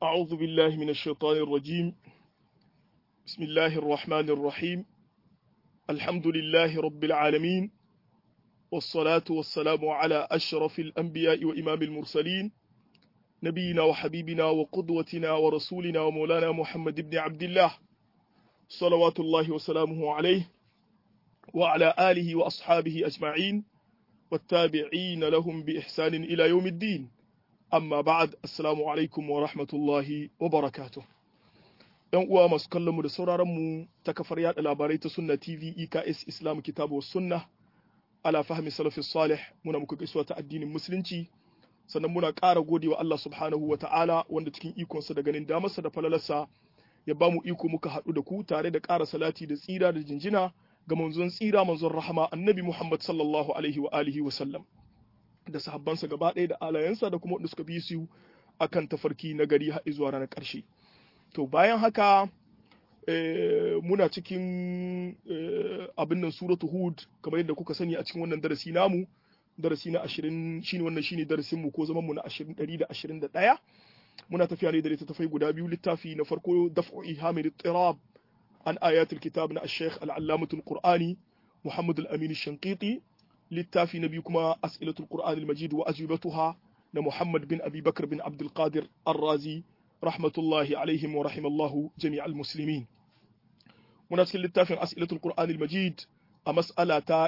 أعوذ بالله من الشيطان الرجيم. بسم الله الرحمن الرحيم. الحمد لله رب العالمين، والصلاة والسلام على أشرف الأنبياء وإمام المرسلين، نبينا وحبيبنا وقدوتنا ورسولنا ومولانا محمد بن عبد الله، صلوات الله وسلامه عليه وعلى آله وأصحابه أجمعين والتابعين لهم بإحسان إلى يوم الدين. Amma ba'ad, assalamu alaikum wa rahmatullahi wa barakatuh. ‘Yan uwa masu kallon mu da sauraron mu ta kafar yada labarai ta Sunna TV EKS Islam Kitabu wa Sunna ala fahmi salafis salih, muna muku gaisuwa ta addinin musulunci, sannan muna ƙara godewa Allah subhanahu wa ta'ala wanda cikin ikonsa da ganin damarsa da falalarsa ya ba mu iko muka haɗu da ku tare da ƙara salati da tsira da jinjina ga manzon tsira manzon rahama annabi Muhammad sallallahu alaihi wa alihi wa sallam. Da sahabbansa gaba ɗaya da alayensa da kuma wanda suka bi su akan tafarki na gari har zuwa ranar ƙarshe. To bayan haka muna cikin abin nan suratu Hud, kamar yadda kuka sani a cikin wannan darasi namu, darasi na 20 shine wannan shine darasin mu ko zaman mu na 121. Muna tafiya ne da littattafai guda biyu. Littafi na farko Daf'u Ihamil Ittirab an Ayatul Kitab na Sheikh Al-Allamatul Qur'ani Muhammad Al-Amin Shanqiti. Littafi na biyu kuma As'ilatul Qur'an al-Majid wa ajibatuha na Muhammad bin Abi Bakr bin Abdul Qadir Ar-Razi rahmatullahi alaihim wa rahimallahu jami'al muslimin. Muna cikin littafin As'ilatul Qur'an al-Majid a mas'ala ta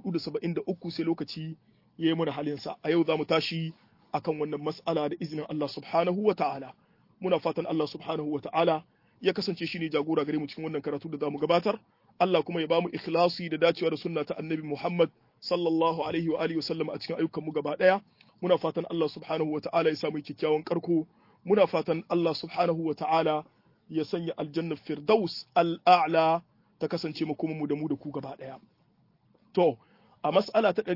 473 sai lokaci yayi mu da halinsa. A yau zamu tashi akan wannan mas'ala da izinin Allah subhanahu wa ta'ala. Muna fatan Allah subhanahu wa ta'ala ya kasance shine jagora gare mu cikin wannan karatu da zamu gabatar. Allah kuma ya bamu ikhlasi da dacewa da sunna ta Annabi Muhammad sallallahu alaihi wa alihi wasallam a cikin ayyukan mu gaba daya. Muna fatan Allah subhanahu wa ta'ala ya samu kyakkyawan karko. Muna fatan Allah subhanahu wa ta'ala ya sanya aljanna firdaus al'a'la ta kasance makoman mu da ku gaba daya. To a mas'ala ta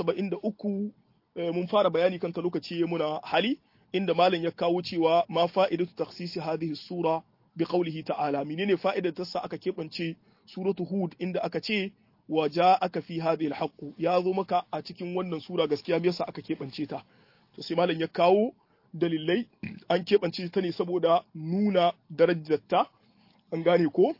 473 mun fara bayani kan ta lokaci muna hali inda malam ya kawo cewa ma fa'idatu takhsisi hadhihi sura bi qawlihi ta'ala, menene fa'idar ta sa aka kebance suratu Hud inda aka ce wa ja'aka fi hadhihi al-haqq, ya zo maka a cikin wannan sura gaskiya, me yasa aka kebance ta? To sai malam ya kawo dalilai. An kebance ta ne saboda nuna darajarta, an gane ko,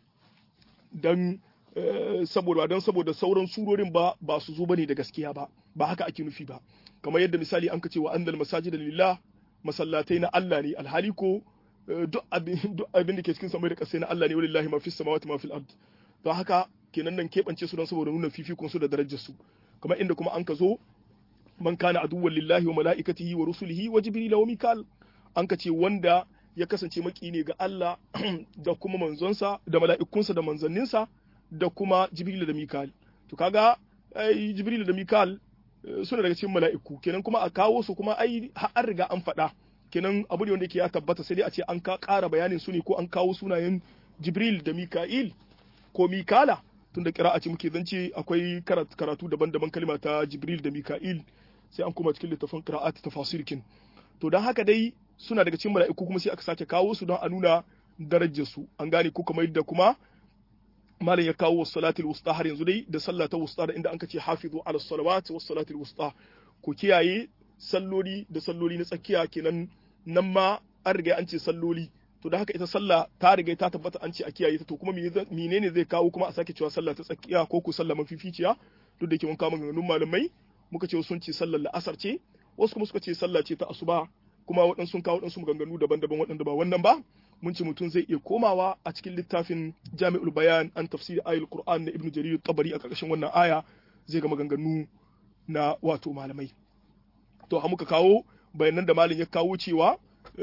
dan saboda sauran surorin ba su zo bane da gaskiya ba haka ake nufi ba. Kamar yadda misali an kace wa annal masajida lillah, masallatai na Allah ne, alhali ko duk abin da ke cikin samai da ƙasai na Allah ne, walillahi ma fis samawati ma fil ard. Don haka kenan nan keɓance su don saboda nuna fifikon su da darajar su. Kamar inda kuma an ka zo man kana aduwwan lillahi wa mala'ikatihi wa rusulihi wa jibril wa mikal, an ka ce wanda ya kasance maki ne ga Allah da kuma manzonsa da mala'ikunsa da manzanninsa da kuma jibril da mikal. To kaga ai jibril da mikal suna daga cikin mala'iku, kenan kuma a kawo su kuma ai an riga an faɗa, kenan abu ne wanda yake ya tabbata, sai dai a ce an ƙara bayanin su ne ko an kawo sunayen jibril da mika'il ko mikala, tunda kira'a ce muke zance akwai karatu daban-daban kalma ta jibril da mika'il, sai an kuma cikin littafin qira'at tafasirkin. To dan haka dai suna daga cikin mala'iku kuma sai aka sake kawo su don a nuna darajar su, an gane ko, kamar yadda kuma malam ya kawo salatul wusta har yanzu dai da sallah ta wusta, da inda an ce hafizu ala salawat was salatul wusta, ku kiyaye salloli da salloli na tsakiya, kenan nan ma an riga an ce salloli. To da haka ita sallah ta riga ta tabbata an ce a kiyaye ta, to kuma menene zai kawo kuma a sake cewa sallah ta tsakiya ko ku sallah mafificiya? Duk da yake mun kawo maganganun malamai, muka ce sun ce sallar la'asar ce, wasu kuma suka ce sallah ce ta asuba, kuma waɗansu sun kawo waɗansu maganganu daban-daban waɗanda ba wannan ba. Mun ce mutum zai iya komawa a cikin littafin Jami'ul Bayan an tafsir ayatul Qur'an na Ibn Jarir Tabari a ƙarƙashin wannan aya zai ga maganganu na wato malamai. To ha muka kawo bayanan da malam ya kawo cewa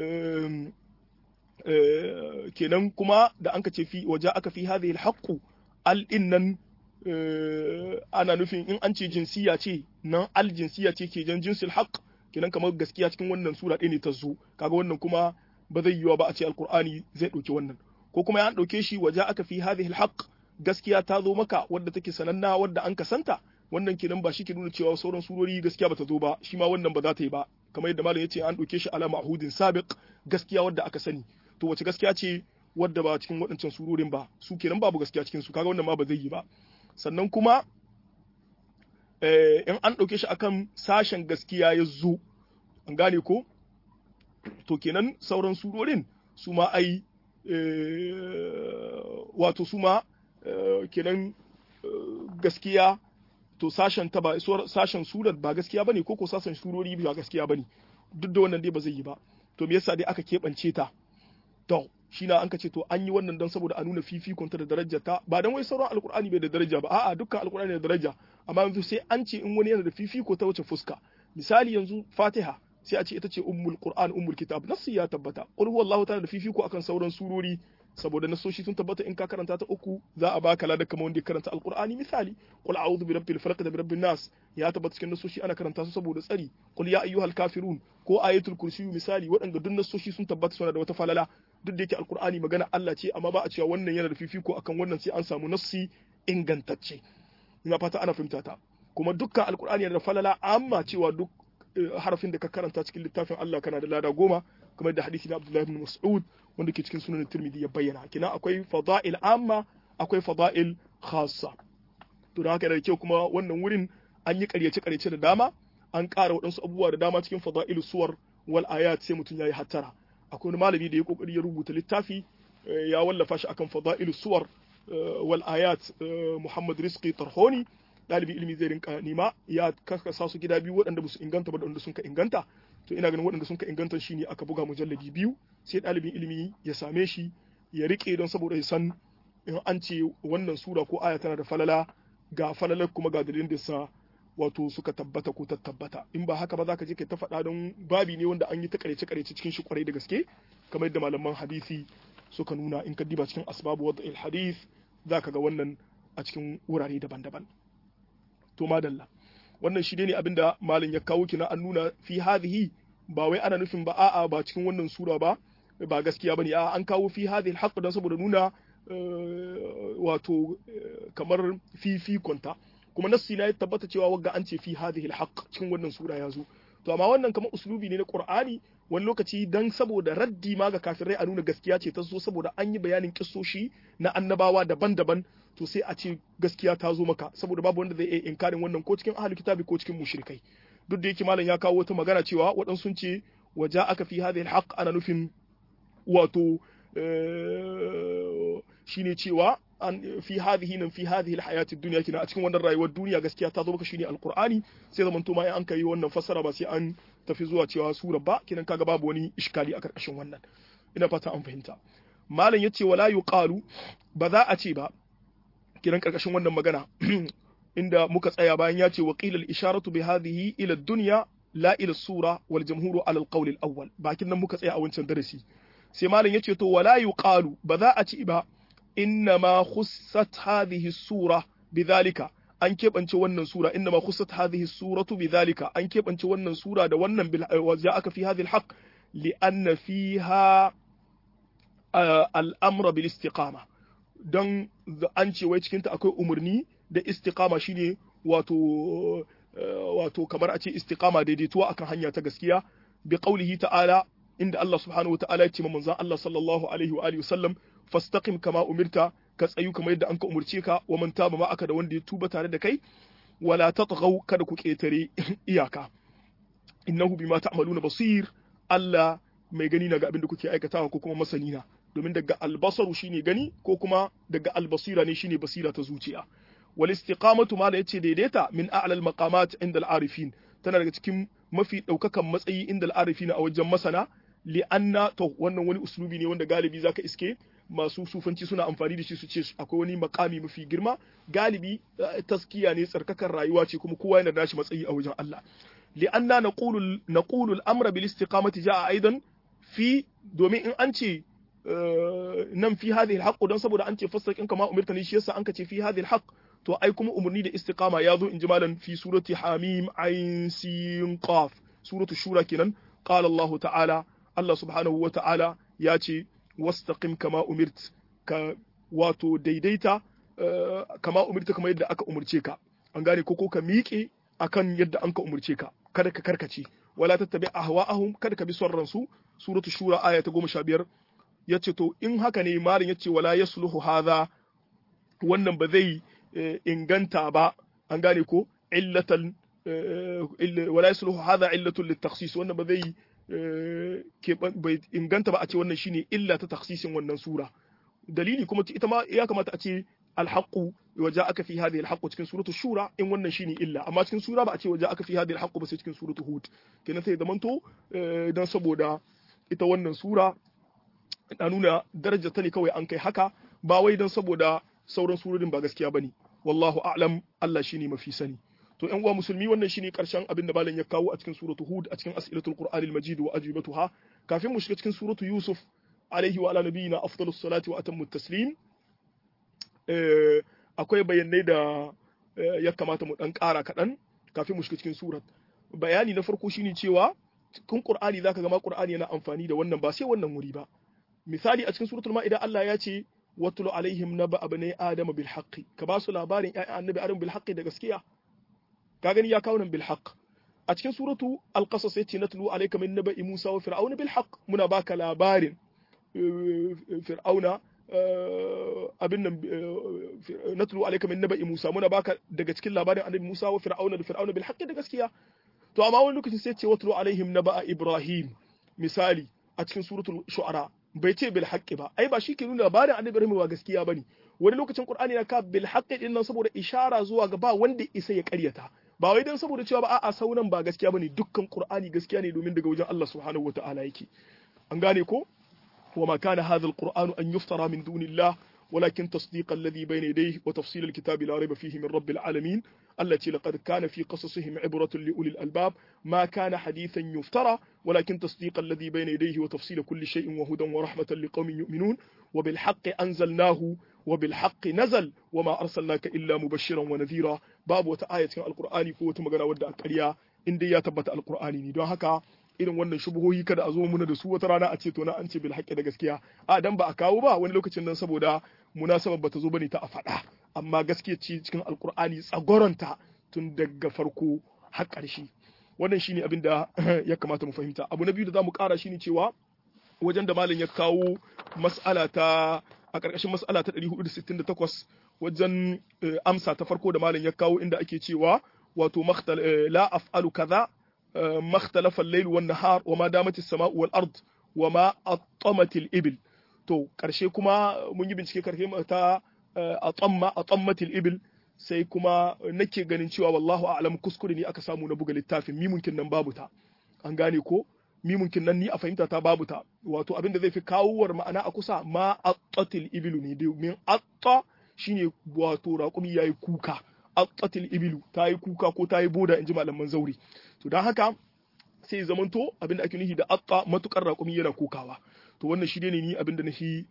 kenan kuma da an ka ce fi waje aka fi hadhihi al-haqqu al-innan ana nufin in an ce jinsiya ce nan al-jinsiya ce ke jan jinsil haqq, kenan kamar gaskiya cikin wannan sura ɗaya ne ta zo. Kaga wannan kuma ba zai yiwa ba a ce alqur'ani zai ɗauki wannan, ko kuma ya ɗauke shi waje aka fi hadhihi al-haqq, gaskiya ta zo maka wadda take sananna wadda an kasanta, wannan kenan ba shi ke nuna cewa sauran surori gaskiya ba ta zo ba, shi ma wannan ba za ta yi ba. Kamar yadda malam ya ce an ɗauke shi ala ma'hudin sabiq, gaskiya wadda aka sani. To wace gaskiya ce wadda ba cikin waɗancan surorin ba, su kenan babu gaskiya cikin su, kaga wannan ma ba zai yi ba. Sannan kuma in an ɗauke shi akan sashen gaskiya ya zo, an gane ko, to kenan sauran surorin su ma ai wato su ma kenan gaskiya to sashen ta ba sashen surar ba gaskiya bane ko sashen surori ba gaskiya bane duk da wannan dai ba zai yi ba to me yasa dai aka keɓance ta to shi na an ka ce to an yi wannan don saboda a nuna fifikonta da darajarta ba don wai sauran alkur'ani bai da daraja ba a'a dukkan alkur'ani da daraja amma yanzu sai an ce in wani yana da fifiko ta wuce fuska misali yanzu fatiha sai a ce ita ce ummul qur'an ummul kitab nassi ya tabbata qul huwallahu ta'ala da fifiko akan sauran surori saboda nasoshi sun tabbata in ka karanta ta uku za a baka lada kamar wanda ya karanta alqur'ani misali qul a'udhu bi rabbil falaq da bi rabbin nas ya tabbata cikin nasoshi ana karanta su saboda tsari qul ya ayyuhal kafirun ko ayatul kursi misali waɗanda duk nasoshi sun tabbata suna da wata falala duk da yake alqur'ani magana Allah ce amma ba a cewa wannan yana da fifiko akan wannan sai an samu nassi ingantacce ina fata ana fahimta ta kuma dukkan alqur'ani yana da falala amma cewa duk harafin da ka karanta cikin littafin Allah kana da lada 10 kamar da hadisi na Abdullah ibn Mas'ud wanda ke cikin sunan Tirmidhi ya bayyana kina akwai fada'il amma akwai fada'il khassa to da haka da kyau kuma wannan wurin an yi ƙaryace da dama an ƙara waɗansu abubuwa da dama cikin fada'il suwar wal ayat sai mutum yayi hattara akwai wani malami da ya kokari ya rubuta littafi ya wallafa shi akan fada'il suwar wal ayat Muhammad Rizqi Tarhoni ɗalibi ilimi zai rinka nima ya karkasa su gida biyu waɗanda ba su inganta ba da waɗanda sun ka inganta to ina ganin waɗanda sun ka inganta shi ne aka buga mujalladi biyu sai ɗalibin ilimi ya same shi ya rike don saboda ya san in an ce wannan sura ko aya tana da falala ga falalar kuma ga dalilin da sa wato suka tabbata ko tabbata in ba haka ba za ka je kai ta faɗa don babi ne wanda an yi ta karece cikin shi kwarai da gaske kamar yadda malaman hadisi suka nuna in ka diba cikin asbabu wadda hadith za ka ga wannan a cikin wurare daban-daban to madalla wannan shi ne abinda malin ya kawo kina an nuna fi hadhihi ba wai ana nufin ba a'a ba cikin wannan sura ba gaskiya bane a'a an kawo fi hadhihi alhaq dan saboda nuna wato kamar fifikonta kuma nassi na ya tabbata cewa wagga an ce fi hadhihi alhaq cikin wannan sura ya zo to amma wannan kamar uslubi ne na Qur'ani wani lokaci dan saboda raddi ma ga kafirai a nuna gaskiya ce ta zo saboda an yi bayanin kissoshi na annabawa daban-daban to sai a ce gaskiya ta zo maka saboda babu wanda zai iya inkarin wannan ko cikin ahlul kitabi ko cikin mushrikai duk da yake malam ya kawo wata magana cewa waɗansu sun ce waja aka fi hadhihi alhaq ana nufin wato shine cewa an fi hadhihi nan fi hadhihi alhayati dunya kina a cikin wannan rayuwar duniya gaskiya ta zo maka shine alqur'ani sai zaman to ma an kai wannan fassara ba sai an tafi zuwa cewa sura ba kinan kaga babu wani iskali a karkashin wannan ina fata an fahimta malam yace wala yuqalu ba za a ce ba kiran karkashin wannan magana inda muka tsaya bayan ya ce waqila al-isharatu bi hadhihi ila ad-dunya la ila as-sura wal jamhuru ala al-qawl al-awwal bakin nan muka tsaya a wancan darasi sai malam yace to wala yuqalu ba za a ci ba inna ma khussat hadhihi as-sura bidhalika an keɓance wannan sura inna ma khussat hadhihi as-suratu bidhalika an keɓance wannan sura da wannan ja aka fi hadhihi al-haqq li anna fiha al-amra bil istiqama don an ce wai cikinta akwai umarni da istiqama shine wato kamar a ce istiqama daidaituwa akan hanya ta gaskiya bi qaulihi ta'ala inda Allah subhanahu wata'ala ya ce manzon Allah sallallahu alaihi wa alihi wasallam fastaqim kama umirta ka tsayu kamar yadda an ka umurce ka wa man taba ma aka da wanda ya tuba tare da kai wala tatghaw kada ku ketare iyaka innahu bima ta'maluna basir Allah mai gani na ga abin da kuke aikatawa ko kuma masani na domin daga albasaru shine gani ko kuma daga albasira ne shine basira ta zuciya wal istiqamatu ma da yace daidaita min a'la al maqamat inda al arifin tana daga cikin mafi daukakan matsayi inda al arifin a wajen masana li anna to wannan wani uslubi ne wanda galibi zaka iske masu sufanci suna amfani da shi su ce akwai wani makami mafi girma galibi taskiya ne tsarkakan rayuwa ce kuma kowa yana da shi matsayi a wajen Allah li anna naqulu al amra bil istiqamati jaa aidan fi domin in an ce nan fi hadhihi alhaq dan saboda an ce fasakin kama umirta ne shi yasa an ka ce fi hadhihi alhaq to ai kuma umurni da istiqama ya zo in ji malan fi surati hamim ain sin qaf suratu shura kenan qala Allah ta'ala Allah subhanahu wa ta'ala ya ce wastaqim kama umirt ka wato daidaita kama umirta kamar yadda aka umurce ka an gane ko ka miƙe akan yadda an ka umurce ka kada ka karkace wala tattabi ahwa'ahum kada ka bi son ransu suratu shura aya ta 15 yace to in haka ne malin yace wala yasluhu hadha wannan ba zai inganta ba an gane ko illatan wala yasluhu hadha illatun litakhsis wannan ba zai bai inganta ba a ce wannan shine illa ta takhsisin wannan sura dalili kuma ita ma ya kamata a ce alhaqu waja'aka fi hadhihi alhaqu cikin suratul shura in wannan shine illa amma cikin sura ba a ce waja'aka fi hadhihi alhaqu ba sai cikin suratul hud kenan sai zamanto dan saboda ita wannan sura na nuna darajar ta ne kawai an kai haka ba wai dan saboda sauran surorin ba gaskiya bane wallahu a'lam Allah shine mafi sani to ƴan uwa musulmi wannan shine karshen abin da malam ya kawo a cikin suratul hud a cikin as'ilatul qur'anil majid wa ajibatuha kafin mu shiga cikin suratul yusuf alaihi wa ala nabiyina afdalus salati wa atammut taslim akwai bayanai da ya kamata mu dan ƙara kaɗan kafin mu shiga cikin surat bayani na farko shine cewa cikin qur'ani zaka ga ma qur'ani yana amfani da wannan ba sai wannan wuri ba misali a cikin suratul ma'ida Allah ya ce watlu alaihim naba abnai adama bil haqqi ka ba su labarin ƴaƴan annabi adam bil haqqi da gaskiya ka gani ya kawo nan bil haqq a cikin suratu al-qasas yace natlu alayka min naba'i musa wa fir'auna bil haqq muna baka labarin fir'auna abin nan natlu alayka min naba'i musa muna baka daga cikin labarin annabi musa wa fir'auna da fir'auna bil haqqi da gaskiya to amma wani lokacin sai ce watlu alaihim naba'a ibrahim misali a cikin suratul shu'ara bai ce bil haqqi ba ai ba shi ke nuna labarin annabi ibrahim ba gaskiya bane wani lokacin qur'ani na ka bil haqqi din nan saboda ishara zuwa ga ba wanda isa ya karyata ba wai dan saboda cewa ba a'a sauran ba gaskiya bane dukkan qur'ani gaskiya ne domin daga wajen Allah subhanahu wataala yake an gane ko wa ma kana hadha alqur'anu an yuftara min dunillah ولكن تصديق الذي بين يديه وتفصيل الكتاب لا ريب فيه من رب العالمين التي لقد كان في قصصهم عبرة لأولي الألباب ما كان حديثا يفترى ولكن تصديق الذي بين يديه وتفصيل كل شيء وهدى ورحمة لقوم يؤمنون وبالحق أنزلناه وبالحق نزل وما أرسلناك إلا مبشرا ونذيرا باب وتآية القرآن قوة مغنى ودى أكريا إن دي يتبت القرآن دون هكا irin wannan shubuhohi kada a zo muna da su wata rana a ce to na an ce bil haqqi da gaskiya a dan ba a kawo ba wani lokacin nan saboda munasabar bata zo bane ta a faɗa amma gaskiya ce cikin alqur'ani tsagoronta tun daga farko har ƙarshe wannan shine abin da ya kamata mu fahimta abu na biyu da zamu ƙara shine cewa wajen da malam ya kawo mas'ala ta a ƙarƙashin mas'ala ta 468 wajen amsa ta farko da malam ya kawo inda ake cewa wato la af'alu kaza ما اختلف الليل والنهار وما دامت السماء والأرض وما أطمت الإبل to karshe kuma mun yi bincike karshe ta atammatil ibil sai kuma nake ganin cewa wallahu a'lam kuskure ne aka samu na buga littafin mimunkin nan babu ta an gane ko mimunkin nan ni a fahimta ta babu ta wato abinda zai fi kawowar ma'ana a kusa ma attatil ibilu ne domin atta shine wato raƙumi yayi kuka attatil ibilu ta yi kuka ko ta yi boda in ji malaman zauri to don haka sai zamanto abinda ake nufi da atta matukar raƙumi yana kukawa to wannan shi ne ni abinda na shi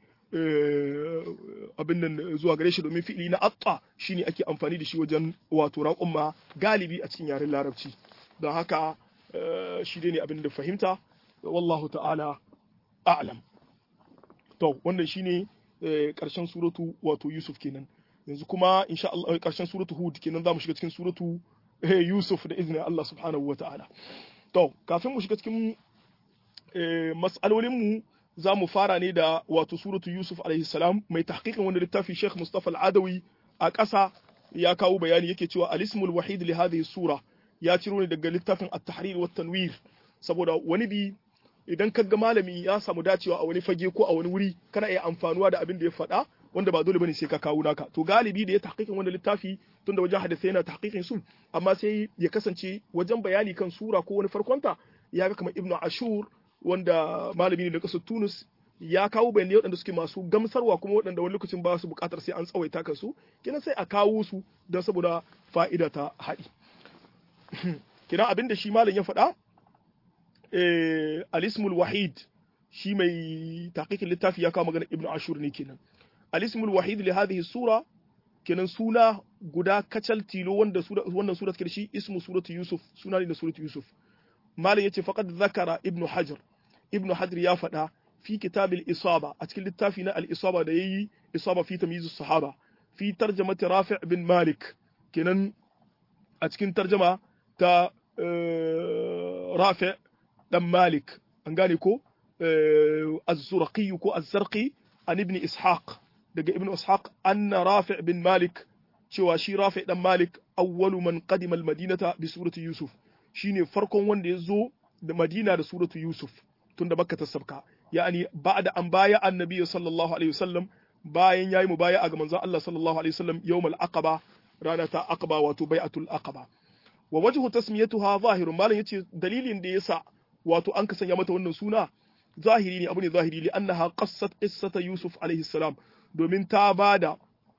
abin nan zuwa gare shi domin fi'ili na atta shine ake amfani da shi wajen wato raƙumma galibi a cikin yaren larabci don haka shi ne abin da fahimta wallahu ta'ala a'lam to wannan shine ƙarshen suratu wato Yusuf kenan yanzu kuma insha Allah ƙarshen suratu Hud kenan zamu shiga cikin suratu Yusuf da izinin Allah subhanahu wa ta'ala to kafin mu shiga cikin mas'alolin mu za mu fara ne da wato suratu Yusuf alaihi salam mai tahqiqin wanda littafi Sheikh Mustafa Al-Adawi a ƙasa ya kawo bayani yake cewa al-ismul wahid li hadhihi sura ya ciro ne daga littafin At-Tahrir wa Tanwir saboda wani bi idan kaga malami ya samu dacewa a wani fage ko a wani wuri kana iya amfanuwa da abin da ya faɗa wanda ba dole bane sai ka kawo naka to galibi da ya tahqiqin wanda littafi tunda wajen hadisi yana tahqiqin su amma sai ya kasance wajen bayani kan sura ko wani farkonta ya ga kamar Ibn Ashur wanda malami ne da kasar Tunis ya kawo bayanai waɗanda suke masu gamsarwa kuma waɗanda wani lokacin ba su buƙatar sai an tsawaita kansu kina sai a kawo su don saboda fa'ida ta haɗi kina abin da shi malam ya faɗa al-ismul wahid shi mai taqiqin littafi ya kawo magana Ibn Ashur ne kenan al-ismul wahid li hadhihi sura kenan suna guda kacal tilo wanda wannan sura take da shi ismu suratu Yusuf suna ne da suratu Yusuf malam yace faqad zakara Ibn Hajar ya faɗa fi kitab al-isaba a cikin littafi na al-isaba da yayi isaba fi tamyiz as-sahaba fi tarjamati Rafi' bin Malik kenan a cikin tarjama ta Rafi' dan Malik an gane ko az-Zurqi ko az-Zarqi an ibn Ishaq daga ibn Ishaq anna Rafi' bin Malik cewa shi Rafi' dan Malik awwalu man qadima al-Madinata bi surati Yusuf shine farkon wanda ya zo da Madina da suratu Yusuf tunda Makka ta sabka yani ba'da an baya annabi sallallahu alaihi wasallam bayan yayi mubaya'a ga manzon Allah sallallahu alaihi wasallam yawmal aqaba rana ta aqaba wato bai'atul aqaba wa wajhu tasmiyatuha zahirun malan yace dalilin da yasa wato an ka sanya mata wannan suna zahiri ne abu ne zahiri li annaha qassat qissata Yusuf alaihi salam domin ta bada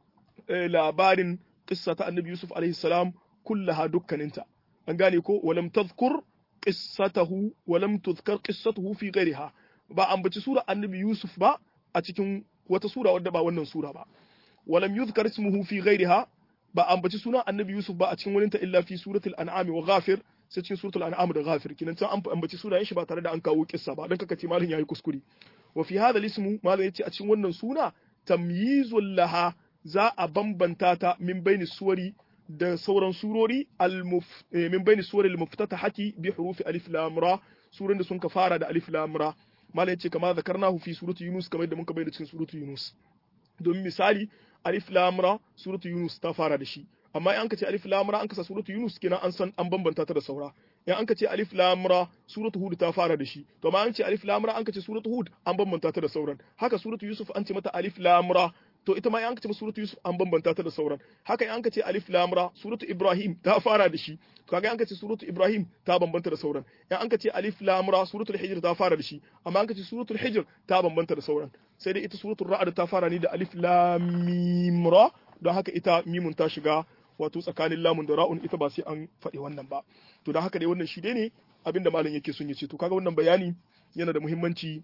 labarin qissata annabi Yusuf alaihi salam kullaha dukkaninta an gane ko walam tadhkur qissatahu walam tudhkar qissatuhu fi ghayriha ba ambaci sura annabi Yusuf ba a cikin wata sura wadda ba wannan sura ba walam yuzkar ismuhu fi ghayriha ba ambaci sunan annabi Yusuf ba a cikin wurinta illa fi suratul an'am wa ghafir sai cikin suratul an'am da ghafir kinan can an ambaci sunayen shi ba tare da an kawo kissa ba dan kaka ce malam yayi kuskure wa fi hadha ismu malam yace a cikin wannan suna tamyizul laha za a bambanta ta min baini suwari da sauran surori min baini suwari al-muftatahati bi hurufi alif lam ra suran da sun ka fara da alif lam ra malam yace kama zakarnahu fi surati yunus kamar da muka bayyana cikin suratu yunus domin misali alif lam ra suratu yunus ta fara da shi amma in an ka ce alif lam ra an kasa suratu yunus kenan an san an bambanta ta da saura in an ka ce alif lam ra suratu hud ta fara da shi to amma an ce alif lam ra an ka ce suratu hud an bambanta ta da sauran haka suratu yusuf an ce mata alif lam ra to ita ma in an ka ce suratu yusuf an bambanta ta da sauran haka in an ka ce alif lam ra suratu ibrahim ta fara da shi to kaga in an ka ce suratu ibrahim ta bambanta da sauran in an ka ce alif lam ra suratul hijr ta fara da shi amma an ka ce suratul hijr ta bambanta da sauran sai dai ita suratul ra'd ta fara ni da alif lam mim ra don haka ita mimun ta shiga wato tsakanin lamun da ra'un ita ba sai an faɗi wannan ba to don haka dai wannan shi dai ne abinda malam yake son ya ce to kaga wannan bayani yana da muhimmanci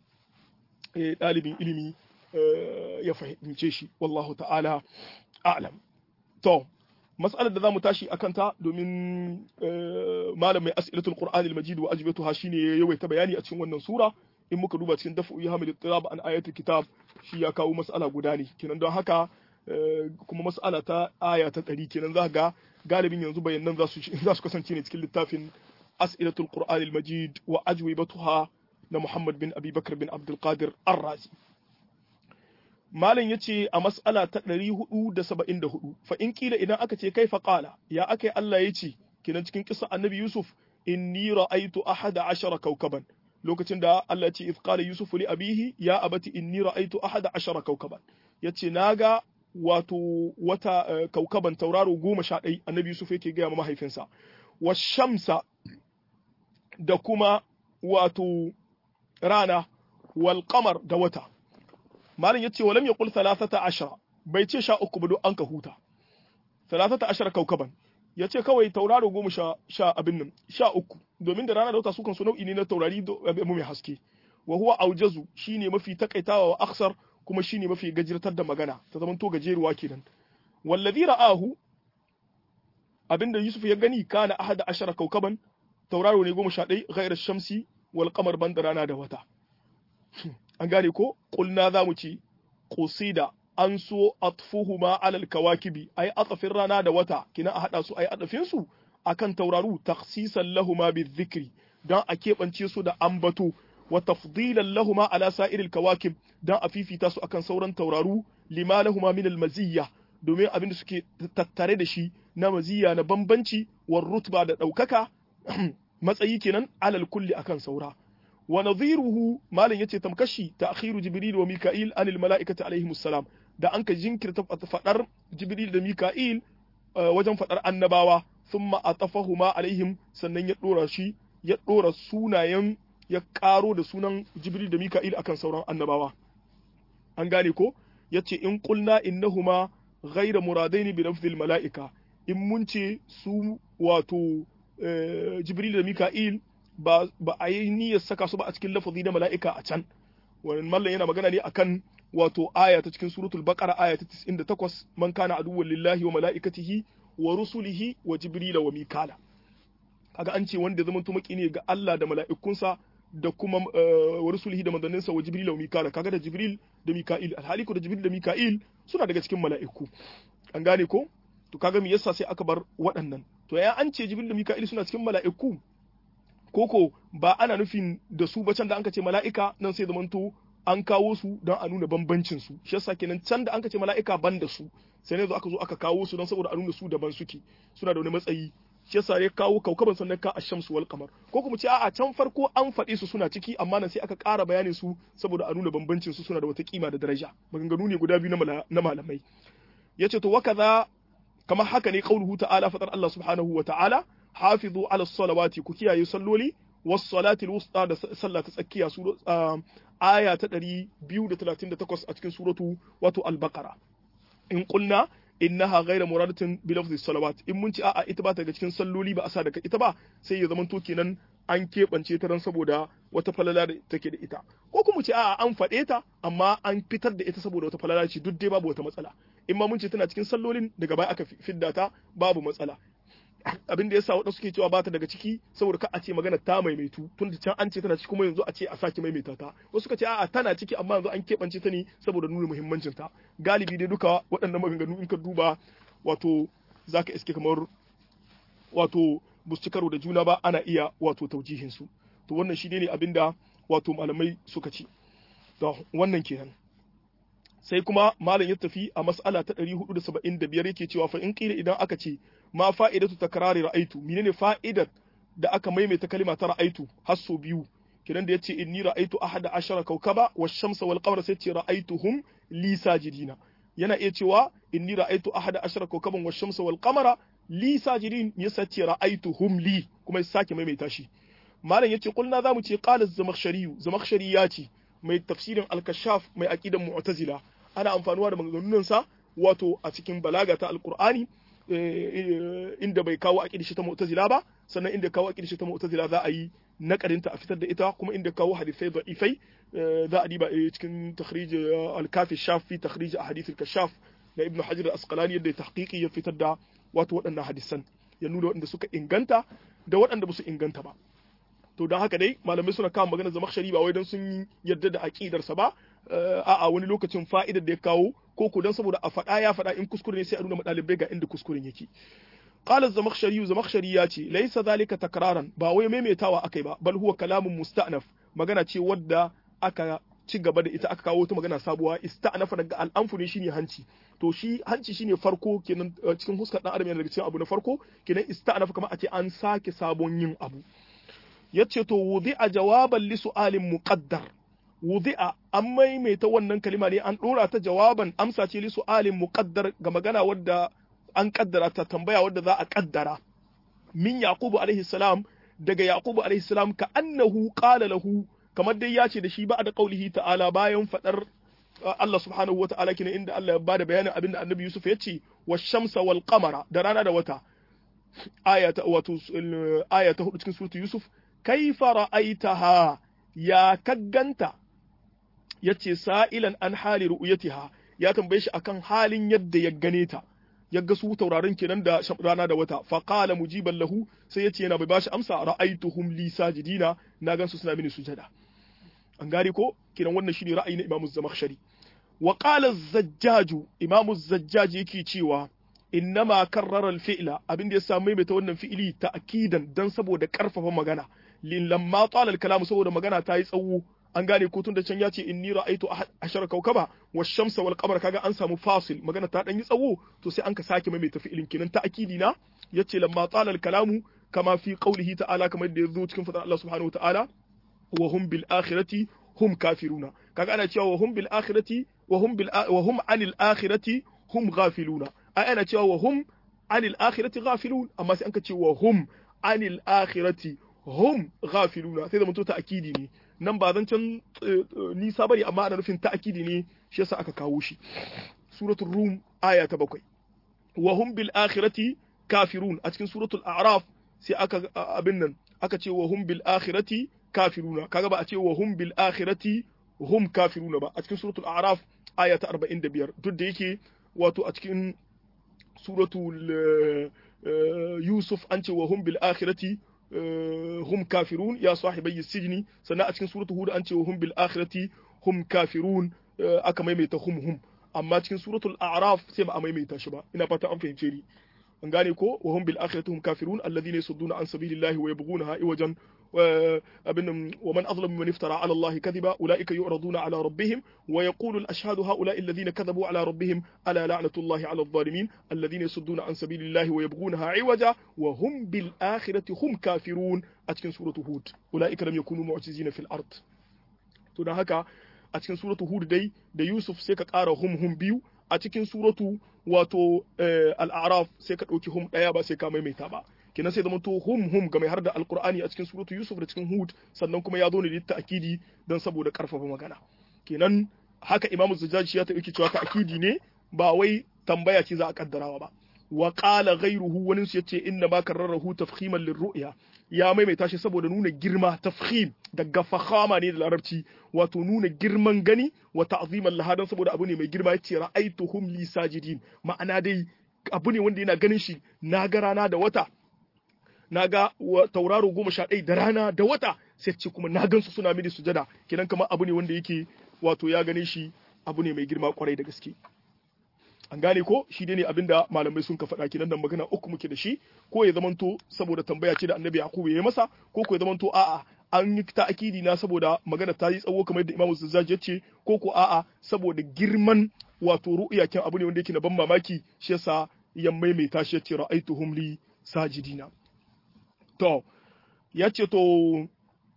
ɗalibin ilimi ya fahimce shi wallahu ta'ala a'lam to mas'alar da zamu tashi akan ta domin malam mai as'ilatul qur'anil majid wa ajbatuha shine ya yawaita bayani a cikin wannan sura in muka duba cikin daf'u yahmil ittirab an ayatul kitab shi ya kawo mas'ala guda ne kenan don haka kuma mas'ala ta aya ta 100 kenan za ga galibin yanzu bayanan za su kasance ne cikin littafin as'ilatul qur'anil majid wa ajwibatuha na Muhammad bin Abi Bakr bin Abdul Qadir Ar-Razi malam yace a mas'ala ta 474 fa in kila idan aka ce kai fa qala ya akai Allah yace kenan cikin kissa annabi Yusuf inni ra'aytu ahada ashara kawkaban lokacin da Allah ce if qala Yusuf li abihi ya abati inni ra'aytu ahada ashara kawkaban yace naga wato wata kaukaban tauraro 11 annabi Yusuf yake ga mahaifinsa washamsa da kuma wato rana wal qamar da wata malin yace walam yaqul 13 bai ce 13 ba don an ka huta 13 kaukaban yace kawai tauraro 10 abin nan 13 domin da rana da wata su kan su nau'i ne na taurari mai haske wa huwa aujazu shine mafi takaitawa wa aksar kuma shine mafi gajirtar da magana ta zaman to gajeruwa kenan wallazi ra'ahu abinda Yusuf ya gani kana ahada ashara kaukaban tauraro ne 11 ghairar shamsi wal qamar banda rana da wata an gane ko qulna zamu ci qusida an so atfuhuma alal kawakibi ay atafin rana da wata kina a hada su ay adafin su akan tauraru takhsisan lahuma bizikri dan a kebance su da ambato wa tafdilan lahuma ala sa'iril kawakib dan a fifita su akan sauran tauraru lima lahuma min almaziyya domin abin da suke tattare da shi na maziyya na bambanci war rutba da daukaka matsayi kenan alal kulli akan saura wa nadhiruhu malan yace tamkashi ta'khiru jibril wa mika'il anil mala'ikati alaihimus salam da anka jinkirta fadar jibril da mika'il wajen fadar annabawa thumma atafahuma alaihim sannan ya dora sunayen ya karo da sunan jibril da mika'il akan sauran annabawa an gane ko yace in qulna innahuma ghayra muradaini bi lafzil mala'ika in mun ce su wato jibril da mika'il ba a yi niyyar saka su ba a cikin lafazi na mala'ika a can wannan mallan yana magana ne akan wato aya ta cikin suratul baqara aya ta 98 man kana aduwwan lillahi wa mala'ikatihi wa rusulihi wa jibril wa mikala kaga an ce wanda zaman tumaki ne ga Allah da mala'ikunsa da kuma wa rusulihi da manzanninsa wa jibril wa mikala kaga da jibril da mika'il alhali ko da jibril da mika'il suna daga cikin mala'iku an gane ko to kaga me yasa sai aka bar waɗannan to ya an ce jibril da mika'il suna cikin mala'iku koko ba ana nufin da su ba can da anka ce mala'ika nan sai zamanto an kawo su don a nuna bambancin su shi yasa kenan can da anka ce mala'ika ban da su sai ne aka zo aka kawo su don saboda a nuna su daban suke suna da wani matsayi shi yasa ya kawo kaukaban sannan ka ash-shamsu wal qamar ko kuma ce a'a can farko an faɗi su suna ciki amma nan sai aka ƙara bayanin su saboda a nuna bambancin su suna da wata kima da daraja maganganu ne guda biyu na malamai yace to wakaza kamar haka ne qauluhu ta'ala fadar Allah subhanahu wa ta'ala hafizu ala salawati ku kiyaye salloli was salati al-wusta da sallah ta tsakiya su aya ta 238 a cikin suratu wato al-baqara in qulna innaha ghayra muradatin bi lafzi salawat in mun ci a'a ita ba ta daga cikin salloli ba a sa daga ita ba sai ya zamanto kenan an keɓance ta ran saboda wata falala da take da ita ko kuma ce a'a an faɗe ta amma an fitar da ita saboda wata falala ce duk dai babu wata matsala in ma mun ce tana cikin sallolin daga baya aka fidda ta babu matsala abin da yasa waɗansu suke cewa ba ta daga ciki saboda ka a ce magana ta maimaitu tun da can an ce tana ciki kuma yanzu a ce a sake maimaita ta wasu suka ce a'a tana ciki amma yanzu an keɓance ta ne saboda nuna muhimmancin ta galibi dai duka waɗannan maganganu in ka duba wato zaka iske kamar wato bus ci karo da juna ba ana iya wato taujihin su to wannan shi ne abinda wato malamai suka ci to wannan kenan sai kuma malam ya tafi a mas'ala ta 475 yake cewa fa in qila idan aka ce ma fa'idatu takrari ra'aitu menene fa'idar da aka maimaita kalima ta ra'aitu har so biyu kidan da yace inni ra'aitu ahada ashara kawkaba wash-shamsa wal qamara sai ce ra'aituhum li sajidina yana iya cewa inni ra'aitu ahada ashara kawkaban wash-shamsa wal qamara li sajidin yasa ce ra'aituhum li kuma ya sake maimaita shi malam yace kulna zamu ce qala zamakhshari ya ce mai tafsirin al-kashaf mai aqidan mu'tazila ana amfanuwa da maganganun sa wato a cikin balaga ta alqur'ani inda bai kawo aqidar ta mu'tazila ba sannan inda kawo aqidar ta mu'tazila za a yi nakarinta a fitar da ita kuma inda kawo hadisai da'ifai za a diba cikin takhrij al-kafi shafi takhrij ahadith al-kashaf na ibnu hajar al-asqalani yadda tahqiqi ya fitar da wato waɗannan hadisan ya nuna waɗanda suka inganta da waɗanda ba su inganta ba to don haka dai malamai suna kawo magana zamakhshari ba wai don sun yarda da aqidarsa ba a'a wani lokacin fa'idar da ya kawo ko ko don saboda a faɗa ya faɗa in kuskure ne sai a nuna ɗalibai ga inda kuskuren yake qala zamakhshari ya ce laysa zalika takraran ba wai maimaitawa akai ba bal huwa kalamun musta'naf magana ce wadda aka ci gaba da ita aka kawo ta magana sabuwa ista'nafa daga al'anfu ne shine hanci to shi hanci shine farko kenan cikin huskar dan adam yana daga cikin abu na farko kenan ista'nafa kamar a ce an sake sabon yin abu yace to wudi'a jawaban li su'alin muqaddar wudi'a an maimaita wannan kalima ne an dora ta jawaban amsa ce li su'alin muqaddar ga magana wadda an kaddara ta tambaya wadda za a kaddara min yaqubu alaihi salam daga yaqubu alaihi salam ka annahu qala lahu kamar dai ya ce da shi ba da qaulihi ta'ala bayan fadar Allah subhanahu wa ta'ala kina inda Allah ya bada bayanin abin da Annabi Yusuf ya ce wash-shamsa wal qamara da rana da wata aya ta 4 cikin suratu Yusuf kaifa ra'aitaha ya kagganta yace sa'ilan an hali ru'yatiha ya tambaye shi akan halin yadda ya gane ta yaga su taurarin kenan da rana da wata fa qala mujiban lahu sai yace yana bai bashi amsa ra'aituhum li sajidina na gansu suna mini sujada an gari ko kiran wannan shine ra'ayi na Imam Zamakhshari wa qala az-Zajjaj Imam az-Zajjaj yake cewa innama karrara al-fi'la abin da ya samu mai ta wannan fi'ili ta'kidan dan saboda karfafa magana lin lamma tala al-kalam saboda magana ta yi tsawo an gane ko tun da can ya ce inni ra'aitu ashara kawkaba wash-shamsa wal qamara kaga an samu fasil magana ta dan yi tsawo to sai an ka sake mai ta fi'ilin kinan ta'kidi na yace lamma tala al-kalamu kama fi qawlihi ta'ala kamar da yazo cikin fadar Allah subhanahu wa ta'ala wa hum bil akhirati hum kafiruna kaga ana cewa wa hum bil akhirati wa hum anil akhirati hum ghafiluna ai ana cewa wa hum anil akhirati ghafilun amma sai an ka ce wa hum anil akhirati hum ghafiluna sai da mutu ta'kidi ne nan ba zancen nisa bane amma ana nufin ta'kidi ne shi yasa aka kawo shi suratul rum aya ta 7 wa hum bil akhirati kafirun a cikin suratul a'raf sai aka abin nan aka ce wa hum bil akhirati kafiruna kaga ba a ce wa hum bil akhirati hum kafiruna ba a cikin suratul a'raf aya ta 45 duk da yake wato a cikin suratul yusuf an ce wa hum bil akhirati hum kafirun ya sahibai sijni sannan a cikin suratul hud an ce wa hum bil akhirati hum kafirun aka maimaita hum amma cikin suratul a'raf sai ba a maimaita shi ba ina fata an fahimce ni an gane ko wa hum bil akhirati hum kafirun alladhina yasudduna an sabilillahi wa yabghunaha iwajan abin wa man azlamu mimman iftara ala Allah kadhiba ulaika yu'raduna ala rabbihim wa yaqulu al-ashhadu haula'i alladhina kadhabu ala rabbihim ala la'natullahi ala adh-dhalimin alladhina yasudduna an sabilillahi wa yabghunaha 'iwaja wa hum bil akhirati hum kafirun a cikin suratu hud ulaika lam yakunu mu'jizina fil ard to dan haka a cikin suratu hud dai da Yusuf sai ka ƙara hum biyu a cikin suratu wato al-a'raf sai ka ɗauki hum ɗaya ba sai ka maimaita ba kenan sai zama to hum ga mai har da alqur'ani a cikin suratu yusuf da cikin hud sannan kuma ya zo ne da ta'kidi dan saboda karfafa magana kenan haka imamu zujjaji ya taɓa cewa ta'kidi ne ba wai tambaya ce za a kaddarawa ba wa qala ghayruhu wani su yace inna ma karrarahu tafkhiman lirru'ya ya maimaita shi saboda nuna girma tafkhim daga fakhama ne da larabci wato nuna girman gani wa ta'ziman lahadan saboda abu ne mai girma yace ra'aituhum li sajidin ma'ana dai abu ne wanda yana ganin shi na ga rana da wata na ga tauraro 11 da rana da wata sai ce kuma na gansu suna mini sujada kenan kamar abu ne wanda yake wato ya gane shi abu ne mai girma kwarai da gaske an gane ko shi dai ne abinda malamai sun ka faɗa kenan da magana uku muke da shi ko ya zamanto saboda tambaya ce da annabi yakubu ya yi masa ko ya zamanto a'a an yi ta'akidi na saboda magana ta yi tsawo kamar yadda imamu zazzaji ya ce ko a'a saboda girman wato ru'ya kin abu ne wanda yake na ban mamaki shi yasa ya maimaita shi ya ce ra'aituhum li sajidina to ya ce to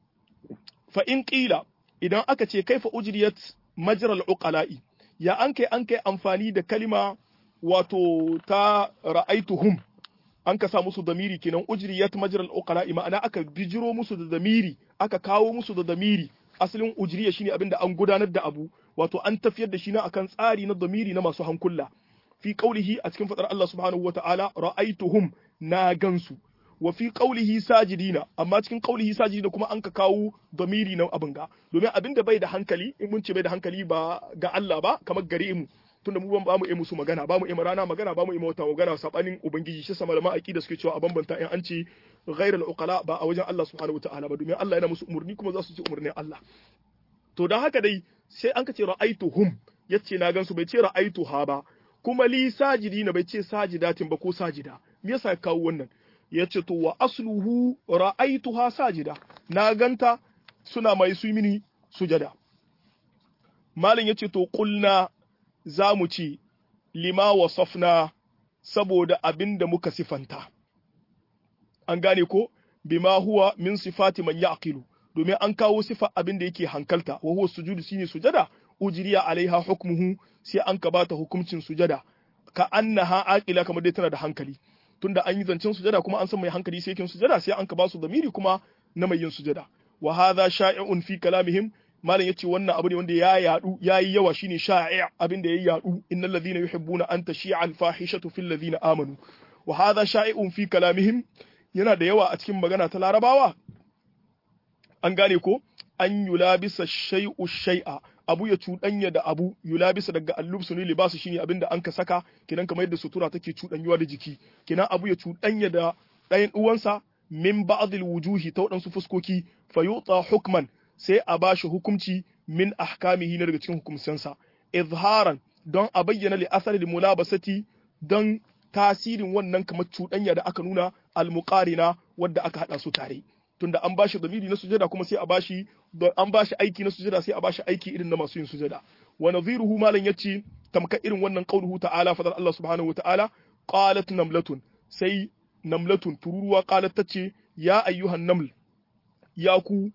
fa in qila idan aka ce kaifa ujriyat majral uqala'i ya an kai amfani da kalima wato ta ra'aituhum an ka sa musu damiri kenan ujriyat majral uqala'i ma'ana aka bijiro musu da damiri aka kawo musu da damiri asalin ujriya shine abinda an gudanar da abu wato an tafiyar da shi na akan tsari na damiri na masu hankula fi qaulihi a cikin fadar Allah subhanahu wata'ala ra'aituhum na gansu wa fi qaulihi sajidina amma cikin qaulihi sajidina kuma an ka kawo damiri na abin ga domin abin da bai da hankali in mun ce bai da hankali ba ga Allah ba kamar gare mu tunda mu ba mu yi musu magana ba mu yi rana magana ba mu yi wata magana sabanin ubangiji shi sama malaman aqida suke cewa a bambanta in an ce ghairul uqala ba a wajen Allah subhanahu wataala ba domin Allah yana musu umurni kuma za su ci umurnin Allah to dan haka dai sai an ka ce ra'aituhum yace na gansu bai ce ra'aituha ba kuma li sajidina bai ce sajidatin ba ko sajida me yasa kawo wannan yace to wa asluhu ra'aituha sajida na ganta suna mai su mini sujada malin yace to qulna zamu ci lima wasafna saboda abinda muka sifanta an gane ko bima huwa min sifati man yaqilu domin an kawo sifa abinda yake hankalta wa huwa sujudu shine sujada ujriya alaiha hukmuhu sai an ka bata hukuncin sujada ka annaha aqila kamar dai tana da hankali tunda an yi zancen sujada kuma an san mai hankali sai kin sujada sai an ka ba su damiri kuma na mai yin sujada wa hadha sha'i'un fi kalamihim malam yace wannan abu ne wanda ya yadu yayi yawa shine sha'i' abin da yayi yadu innal ladhina yuhibbuna an tashi'a al fahishatu fil ladhina amanu wa hadha sha'i'un fi kalamihim yana da yawa a cikin magana ta larabawa an gane ko an yulabisa shay'u shay'a abu ya cuɗanya da abu yulabisa daga allubsu ne libasu shine abinda an ka saka kinan kamar yadda sutura take cuɗanyuwa da jiki kinan abu ya cuɗanya da ɗayan uwansa min ba'dil wujuhi ta waɗansu fuskoki fayuta hukman sai a bashi hukunci min ahkamihi na daga cikin hukumsansa izharan don a bayyana li asari mulabasati don tasirin wannan kamar cuɗanya da aka nuna almuqarina wadda aka hada su tare tunda an bashi damiri na sujada kuma sai a bashi an bashi aiki na sujada sai a bashi aiki irin na masu yin sujada wa nadhiruhu malan yace tamka irin wannan qauluhu ta'ala fadal Allah subhanahu wa ta'ala qalat namlatun sai namlatun tururuwa qalat tace ya ayyuhan naml ya ku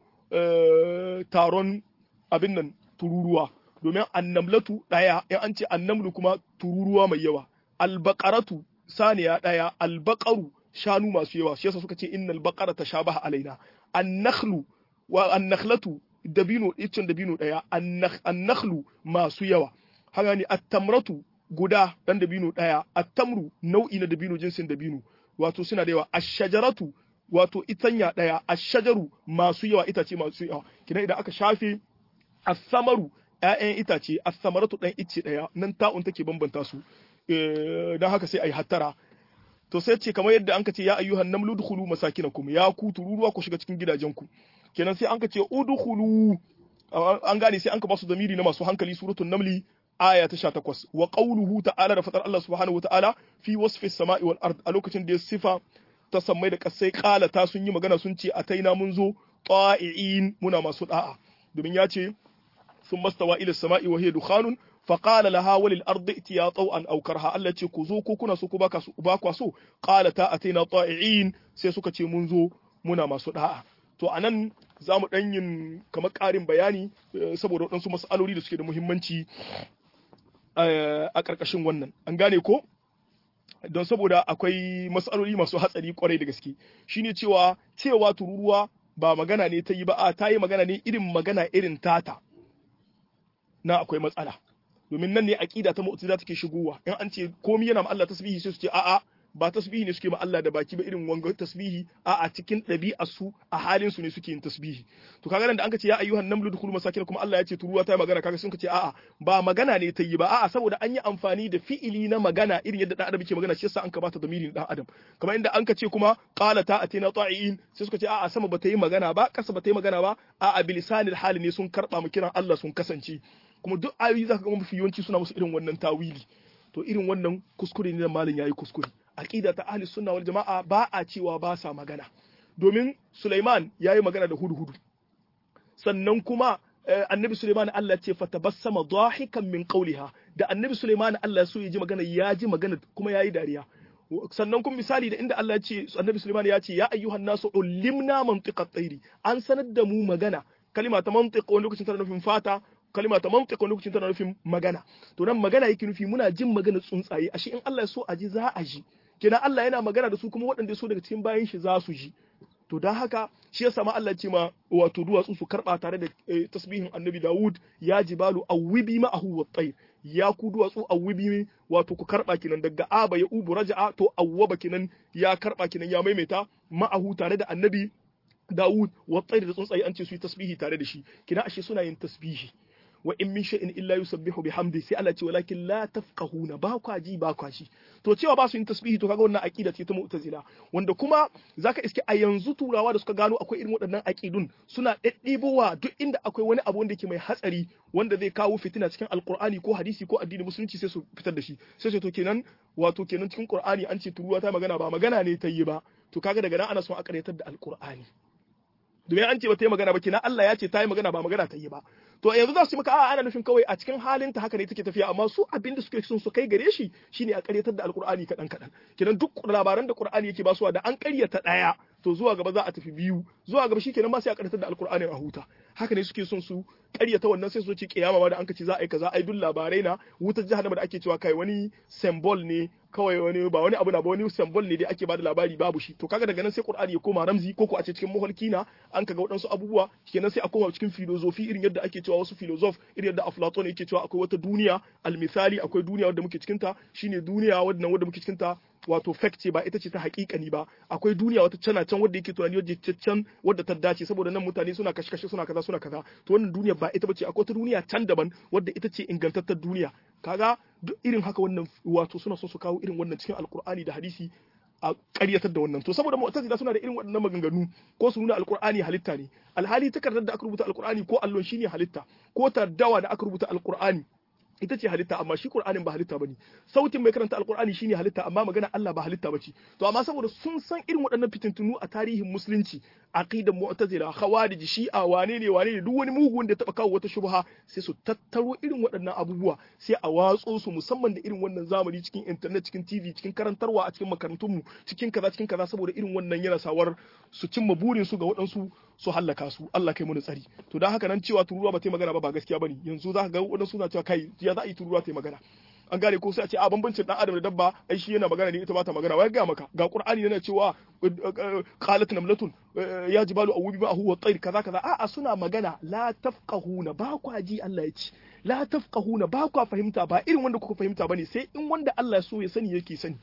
taron abin nan tururuwa domin annamlatu daya in an ce annamlu kuma tururuwa mai yawa albaqaratu saniya daya albaqaru shanu masu yawa shi yasa suka ce innal baqara tashabaha alaina annakhlu wa annakhlatu dabino icin dabino daya annakhlu masu yawa haka ne at-tamratu guda dan dabino daya at-tamru nau'i na dabino jinsin dabino wato suna da yawa ash-shajaratu wato itanya daya ash-shajaru masu yawa itace masu yawa kina idan aka shafe as-samaru ƴaƴan itace as-samaratu dan icce daya nan ta'un take bambanta su dan haka sai ai hattara to sai ce kamar yadda anka ce ya ayyuhan namlu dukhulu masakinakum ya ku tururuwa ku shiga cikin gidajenku kenan sai anka ce udkhulu an gane sai anka ba su zamiri na masu hankali suratul namli aya ta 18 wa qawluhu ta'ala da fatar Allah subhanahu wata'ala fi wasfi as-sama'i wal ard a lokacin da ya sifa ta sammai da kasai qalata sun yi magana sun ce ataina mun zo ta'iin muna masu da'a domin ya ce sun mastawa ila sama'i wa hiya dukhanun فقال لها وللأرض ائتيا طوعا أو كرها الله ce ku zo ko kuna so ko ba kwa so qalata ataina ta'iin sai suka ce mun zo muna masu da'a to anan zamu dan yin kamar ƙarin bayani saboda wadansu mas'aloli da suke da muhimmanci a ƙarƙashin wannan an gane ko don saboda akwai mas'aloli masu hatsari kwarai da gaske shine cewa tururuwa ba magana ne ta yi ba ta yi magana ne irin magana irin tata na akwai matsala domin nan ne aqida ta mu'tazila take shigowa in an ce komai yana ma Allah tasbihi sai su ce a'a ba tasbihi ne suke ma Allah da baki ba irin wanga tasbihi a'a cikin ɗabi'ar su a halin su ne suke yin tasbihi to kaga nan da anka ce ya ayyuhan namlu dukhulu masakin kuma Allah ya ce turuwa ta yi magana kaga sun ce a'a ba magana ne ta yi ba a'a saboda an yi amfani da fi'ili na magana irin yadda dan adam yake magana shi yasa an ka bata damirin dan adam kamar inda anka ce kuma qalata atina ta'iin sai suka ce a'a sama bata yi magana ba kasa bata yi magana ba a'a bilisanil hali ne sun karba mu kiran Allah sun kasance kuma duk ayoyi zaka ga mafi yawanci suna musu irin wannan tawili to irin wannan kuskure ne da malin yayi kuskure aqida ta ahli sunna wal jamaa ba a cewa ba sa magana domin Sulaiman yayi magana da hudhudu sannan kuma annabi Sulaiman Allah ce fatabassama dahikan min qawliha da annabi Sulaiman Allah so ya ji magana kuma yayi dariya sannan kuma misali da inda Allah ya ce annabi Sulaiman ya ce ya ayyuhan nasu ulimna mantiqat tayri an sanar da mu magana kalima ta mantiq wani lokacin tana nufin fata kalima ta mantiq wani lokacin tana nufin magana to nan magana yake nufi muna jin magana tsuntsaye ashe in Allah ya so a ji za a ji kenan Allah yana magana da su kuma waɗanda so daga cikin bayan shi za su ji to dan haka shi yasa ma Allah ce ma wato duwatsu su karba tare da tasbihin annabi Dawud ya jibalu awwibi ma'ahu wat-tayr ya ku duwatsu awwibi wato ku karba kinan daga aba ya ubu raja'a to awwaba kinan ya karba kinan ya maimaita ma'ahu tare da annabi Dawud wat-tayr da tsuntsaye an ce su yi tasbihi tare da shi kina ashe suna yin tasbihi wa in min shay'in illa yusabbihu bihamdi sai Allah ce walakin la tafqahuna ba kwa ji ba kwa shi to cewa ba su yin tasbihi to kaga wannan aqida ce ta mu'tazila wanda kuma zaka iske a yanzu turawa da suka gano akwai irin waɗannan aqidun suna daddibowa duk inda akwai wani abu wanda yake mai hatsari wanda zai kawo fitina cikin alqur'ani ko hadisi ko addini musulunci sai su fitar da shi sai su to kenan cikin qur'ani an ce turuwa ta magana ba magana ne ta yi ba to kaga daga nan ana son a karyatar da alqur'ani domin an ce ba ta yi magana ba kina Allah ya ce ta yi magana ba magana ta yi ba to yanzu za su yi maka a'a ana nufin kawai a cikin halin ta haka ne take tafiya amma su abin da suke son su kai gare shi shine a karyatar da alkur'ani kadan kadan kinan duk labaran da qur'ani yake basuwa da an karyata daya to zuwa gaba za a tafi biyu zuwa gaba shikenan ma sai a karyatar da alkur'ani a huta haka ne suke son su karyata wannan sai su ce kiyama ma da an kace za a yi kaza ai duk labarai na wutar jahannama da ake cewa kai wani symbol ne kawai wani ba wani abu na ba wani symbol ne dai ake bada labari babu shi to kaga daga nan sai qur'ani ya koma ramzi ko ko a ce cikin muhalki na an kaga wadansu abubuwa kenan sai a koma cikin filosofi irin yadda ake cewa wasu filosof irin yadda Aflatun yake cewa akwai wata duniya almisali akwai duniya wadda muke cikin ta shine duniya wadda muke cikin ta wato fact ce ba ita ce ta hakikani ba akwai duniya wata can wadda yake tunani wadda ta dace saboda nan mutane suna kashe suna kaza to wannan duniya ba ita bace akwai wata duniya can daban wadda ita ce ingantattar duniya kaga duk irin haka wannan wato suna so su kawo irin wannan cikin alkur'ani da hadisi a ƙaryatar da wannan to saboda mu'tazila suna da irin waɗannan maganganu ko su nuna alkur'ani halitta ne alhali takardar da aka rubuta alkur'ani ko allon shine halitta ko tardawa da aka rubuta alkur'ani ita ce halitta amma shi Qur'anin ba halitta bane sautin mai karanta alqur'ani shine halitta amma magana Allah ba halitta bace to amma saboda sun san irin waɗannan fitintunu a tarihin musulunci aqidar mu'tazila khawarij shi'a wane ne duk wani mugu wanda ya taba kawo wata shubha sai su tattaro irin waɗannan abubuwa sai a watso su musamman da irin wannan zamani cikin internet cikin TV cikin karantarwa a cikin makarantun mu cikin kaza saboda irin wannan yana sawar su cimma burin su ga waɗansu su hallaka su Allah kai mu tsari to dan haka nan cewa turuwa ba ta magana ba gaskiya bane yanzu za ka ga waɗansu na cewa kai ya za a yi turuwa ta magana an gane ko sai a ce a bambancin dan adam da dabba ai shi yana magana ne ita ba ta magana wai ga maka ga qur'ani yana cewa qalat namlatun ya jibalu awbi ma huwa tayr kaza a'a suna magana la tafqahuna ba ku ji Allah ya ce la tafqahuna ba ku fahimta ba irin wanda kuka fahimta bane sai in wanda Allah ya so ya sani yake sani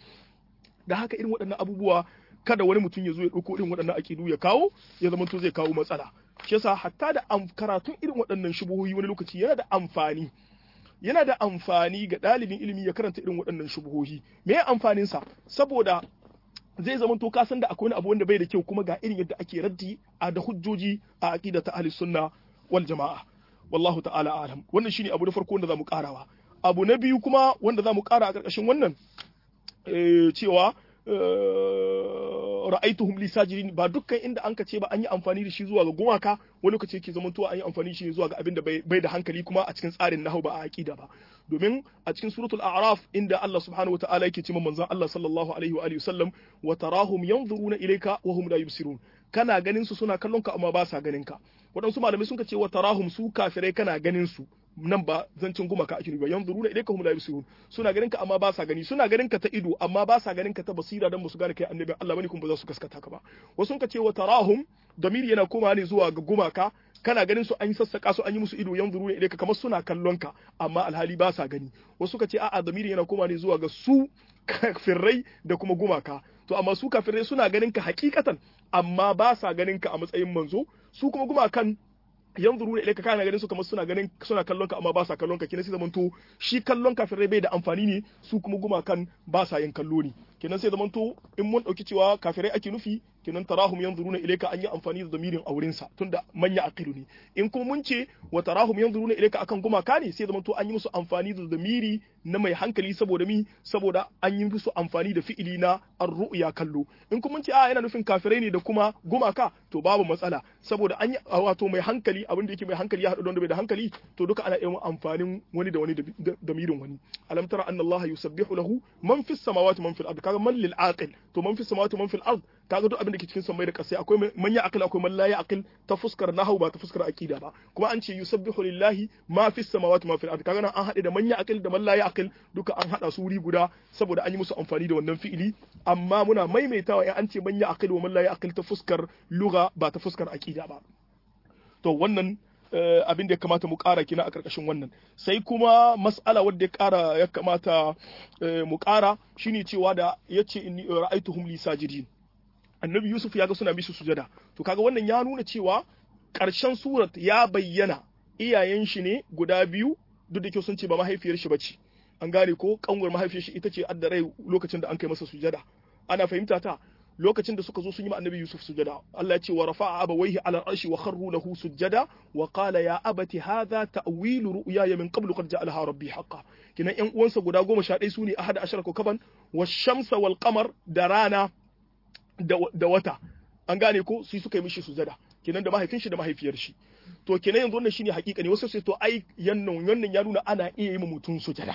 da haka irin waɗannan abubuwa kada wani mutum ya zo ya ɗauko irin waɗannan aƙidu ya kawo ya zama to zai kawo matsala shi yasa hatta da karatun irin waɗannan shubuhoyi wani lokaci yana da amfani ga ɗalibin ilimi ya karanta irin waɗannan shubuhohi me ya amfanin sa saboda zai zama to ka san da akwai wani abu wanda bai da kyau kuma ga irin yadda ake raddi a da hujjoji a aqida ta ahli sunna wal jamaa wallahu ta'ala alam wannan shine abu na farko wanda zamu karawa abu na biyu kuma wanda zamu kara a ƙarƙashin wannan cewa ra'aituhum li sajidin ba dukkan inda an ka ce ba an yi amfani da shi zuwa ga gumaka wani lokaci yake zamantowa an yi amfani da shi zuwa ga abin da bai da hankali kuma a cikin tsarin nahwu ba a aqida ba domin a cikin suratul a'raf inda Allah subhanahu wataala yake cewa manzon Allah sallallahu alaihi wa alihi wasallam wa tarahum yanzuruna ilayka wa hum la yubsirun kana ganin su suna kallon ka amma ba sa ganin ka waɗansu malamai sun ce wa tarahum su kafirai kana ganin su nan ba zancin gumaka ake ba yanzuruna ilayka hum la yubsirun suna ganin ka amma ba sa gani suna ganin ka ta ido amma ba sa ganin ka ta basira dan musu gane kai annabi Allah bane kuma ba za su gaskata ka ba wasu sun ce wa tarahum damiri yana koma ne zuwa ga gumaka kana ganin su an yi sassaka su an yi musu ido yanzuruna ilayka kamar suna kallon ka amma alhali ba sa gani wasu suka ce a'a damiri yana koma ne zuwa ga su kafirai da kuma gumaka to amma su kafirai suna ganin ka hakikatan amma ba sa ganin ka a matsayin manzo su kuma gumakan yanzuru da ilaika kana ganin su kamar suna kallon ka amma ba sa kallon ka kina sai zamanto shi kallon kafirai bai da amfani ne su kuma gumakan ba sa yin kallo ne kenan sai zamanto in mun dauki cewa kafirai ake nufi kenan tarahum yanzuruna ilayka an yi amfani da damirin aurin sa tunda manya aqilu ne in kuma mun ce wa tarahum yanzuruna ilayka akan gumaka ne sai zamanto an yi musu amfani da damiri na mai hankali saboda an yi musu amfani da fi'ili na ar-ru'ya kallo in kuma mun ce a yana nufin kafirai ne da kuma gumaka to babu matsala saboda an yi wato mai hankali abin da yake mai hankali ya haɗu da wanda bai da hankali to duka ana yin amfanin wani da wani da mirin wani alam tara anna allaha yusabbihu lahu man fis samawati man fil ard kaga man lil aqil to man fis samawati man fil ard kaga duk abin da ke cikin samai da kasai akwai man ya aqil akwai man la ya aqil ta fuskar nahwu ba ta fuskar aqida ba kuma an ce yusabbihu lillahi ma fis samawati ma fil ard kaga nan an haɗe da man ya aqil da man la ya aqil duka an haɗa su wuri guda saboda an yi musu amfani da wannan fi'ili amma muna maimaitawa in an ce man ya aqil wa man la ya aqil ta fuskar lugha ba ta fuskar aqida ba to wannan abin da ya kamata mu ƙara kina a ƙarƙashin wannan sai kuma mas'ala wadda ya kamata mu ƙara shine cewa da yace inni ra'aytuhum li sajidin annabi yusuf ya ga suna mishi sujada to kaga wannan ya nuna cewa ƙarshen surat ya bayyana iyayen shi ne guda biyu duk da kyau sun ce ba mahaifiyar shi bace an gane ko kanwar mahaifiyar shi ita ce adda rai lokacin da an kai masa sujada ana fahimta ta lokacin da suka zo sun yi ma annabi Yusuf sujada Allah ya ce wa rafa'a abawayhi ala al-arshi wa kharru lahu sujada wa qala ya abati hadha ta'wilu ru'yaya min qablu qad ja'alaha rabbi haqqan kinan ƴan uwansa guda 11 su ne ahad ashara kaban wash-shamsa wal qamar da rana da wata an gane ko su suka yi mishi sujada kinan da mahaifin shi da mahaifiyar shi to kinan yanzu wannan shine hakika ne wasu sai to ai wannan ya nuna ana iya yi ma mutum sujada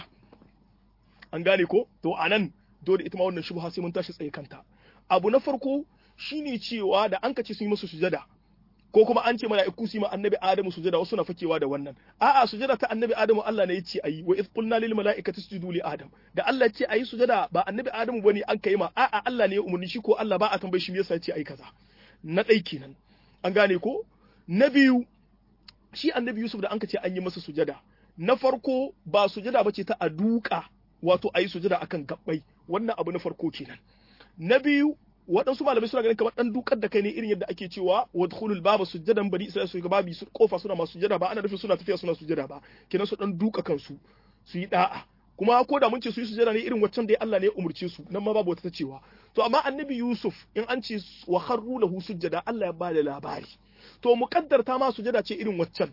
an gane ko to anan dole ita ma wannan shubha sai mun tashi tsaye kanta abu na farko shine cewa da an kace sun yi musu sujada ko kuma an ce mala'iku su yi ma annabi Adamu sujada wasu na fakewa da wannan a'a sujada ta annabi Adamu Allah ne ya ce ayi wa iz qulna lil mala'ikati isjudu li Adam da Allah ya ce ayi sujada ba annabi Adamu bane an kai ma a'a Allah ne ya umurni shi ko Allah ba a tambaye shi me yasa ya ce ayi kaza na dai kenan an gane ko na biyu shi annabi Yusuf da an kace an yi masa sujada na farko ba sujada bace ta aduka wato ayi sujada akan gabbai wannan abu na farko kenan na biyu waɗansu malamai suna ganin kamar ɗan dukar da kai ne irin yadda ake cewa wadkhulul baba sujjadan bari sai su ga babi su kofa suna masu sujjada ba ana nufin suna tafiya suna sujjada ba kenan su ɗan duka kansu su yi da'a kuma ko da mun ce su yi sujjada ne irin waccan da Allah ne ya umurce su nan ma babu wata ta cewa to amma annabi Yusuf in an ce wa kharru lahu sujjada Allah ya ba da labari to muqaddarta ma sujjada ce irin waccan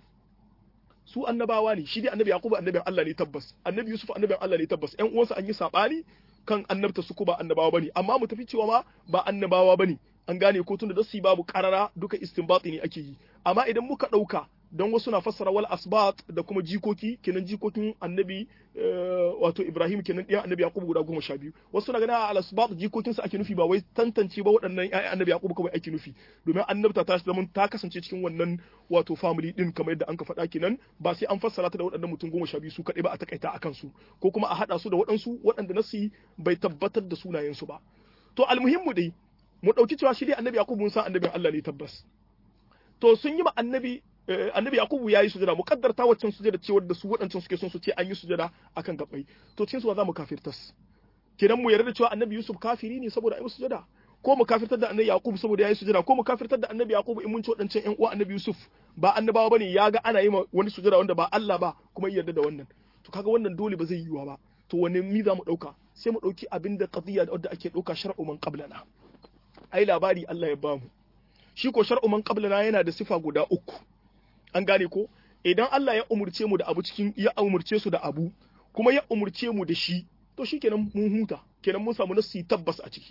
su annabawa ne shi dai annabi Yakubu annabin Allah ne tabbas annabi Yusuf annabin Allah ne tabbas ƴan uwansa an yi sabani kan annabta su ko ba annabawa bane amma mu tafi cewa ma ba annabawa bane an gane ko tunda da su babu karara duka istinbati ne ake yi amma idan muka dauka don wasu na fassara wal asbat da kuma jikoki kenan jikokin annabi wato Ibrahim kenan ɗiyan annabi Yaqub guda 12 wasu na ganin al asbat jikokinsa ake nufi ba wai tantance ba waɗannan ƴaƴan annabi Yaqub kawai ake nufi domin annabta ta kasance cikin wannan wato family din kamar yadda an ka faɗa kenan ba sai an fassara ta da waɗannan mutum 12 su kaɗai ba a takaita akan su ko kuma a haɗa su da waɗansu waɗanda nasi bai tabbatar da sunayen su ba to almuhimmu dai mu ɗauki cewa shi dai annabi Yaqub mun san annabin Allah ne tabbas to sun yi ma annabi Yakubu yayi sujada muqaddarta waccan sujada ce wadda su wadancan suke son su ce an yi sujada akan gabbai to cikin su za mu kafirtas kenan mu yarda cewa annabi Yusuf kafiri ne saboda ayi sujada ko mu kafirtar da annabi Yakubu saboda yayi sujada ko mu kafirtar da annabi Yakubu in mun ci wadancan ƴan uwa annabi Yusuf ba annabawa bane ya ga ana yi wani sujada wanda ba Allah ba kuma yarda da wannan to kaga wannan dole ba zai yiwa ba to wanne mi za mu dauka sai mu dauki abinda qadiyya wadda ake dauka shar'u man qablana ai labari Allah ya bamu shi ko shar'u man qablana yana da sifa guda uku an gane ko idan Allah ya umurce mu da abu ya umurce su da abu kuma ya umurce mu da shi to shikenan mun huta kenan mun samu nasu tabbas a ciki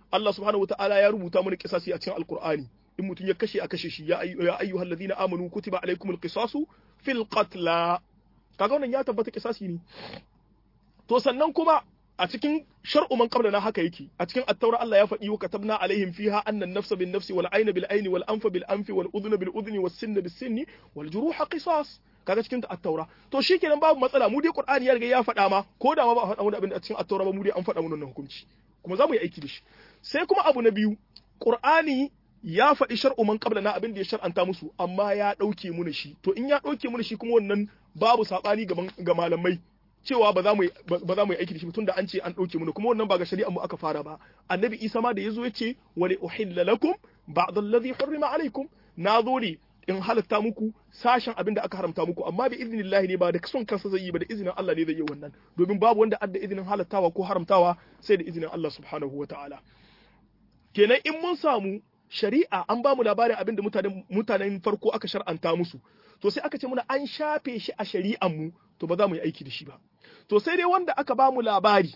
Allah subhanahu wataala ya rubuta mana kisasi a cikin alqur'ani in mutum ya kashe a kashe shi ya ayyuhal ladina amanu kutiba alaykumul qisasu fil qatla kaga wannan ya tabbata kisasi ne to sannan kuma a cikin shar'u man qablana haka yake a cikin at-taura Allah ya faɗi wa katabna alaihim fiha anna an-nafsa bin-nafsi wal 'ayna bil-'ayni wal anfa bil-anfi wal udhuna bil-udhuni was sinna bis-sinni wal juruha qisas kaga cikin at-taura to shikenan babu matsala mu dai Qur'ani ya riga ya faɗa ma ko da ma ba a faɗa mu abin da cikin at-taura ba mu dai an faɗa mu wannan hukunci kuma za mu yi aiki da shi sai kuma abu na biyu Qur'ani ya faɗi shar'u man qablana abin da ya shar'anta musu amma ya ɗauke mu shi to in ya ɗauke mu shi kuma wannan babu sabani ga malamai cewa ba za mu yi aiki da shi tunda an ce an ɗauke mu kuma wannan ba ga shari'ar mu aka fara ba annabi Isa ma da yazo yace wa li uhilla lakum ba'd alladhi hurrima alaykum na zo ne in halatta muku sashen abin da aka haramta muku amma bi idnillahi ne ba da son kansa zai yi ba da izinin Allah ne zai yi wannan domin babu wanda adda izinin halattawa ko haramtawa sai da izinin Allah subhanahu wataala kenan in mun samu shari'a an ba mu labarin abin da mutanen farko aka shar'anta musu to sai aka ce muna an shafe shi a shari'an mu to ba za mu yi aiki da shi ba to sai dai wanda aka ba mu labari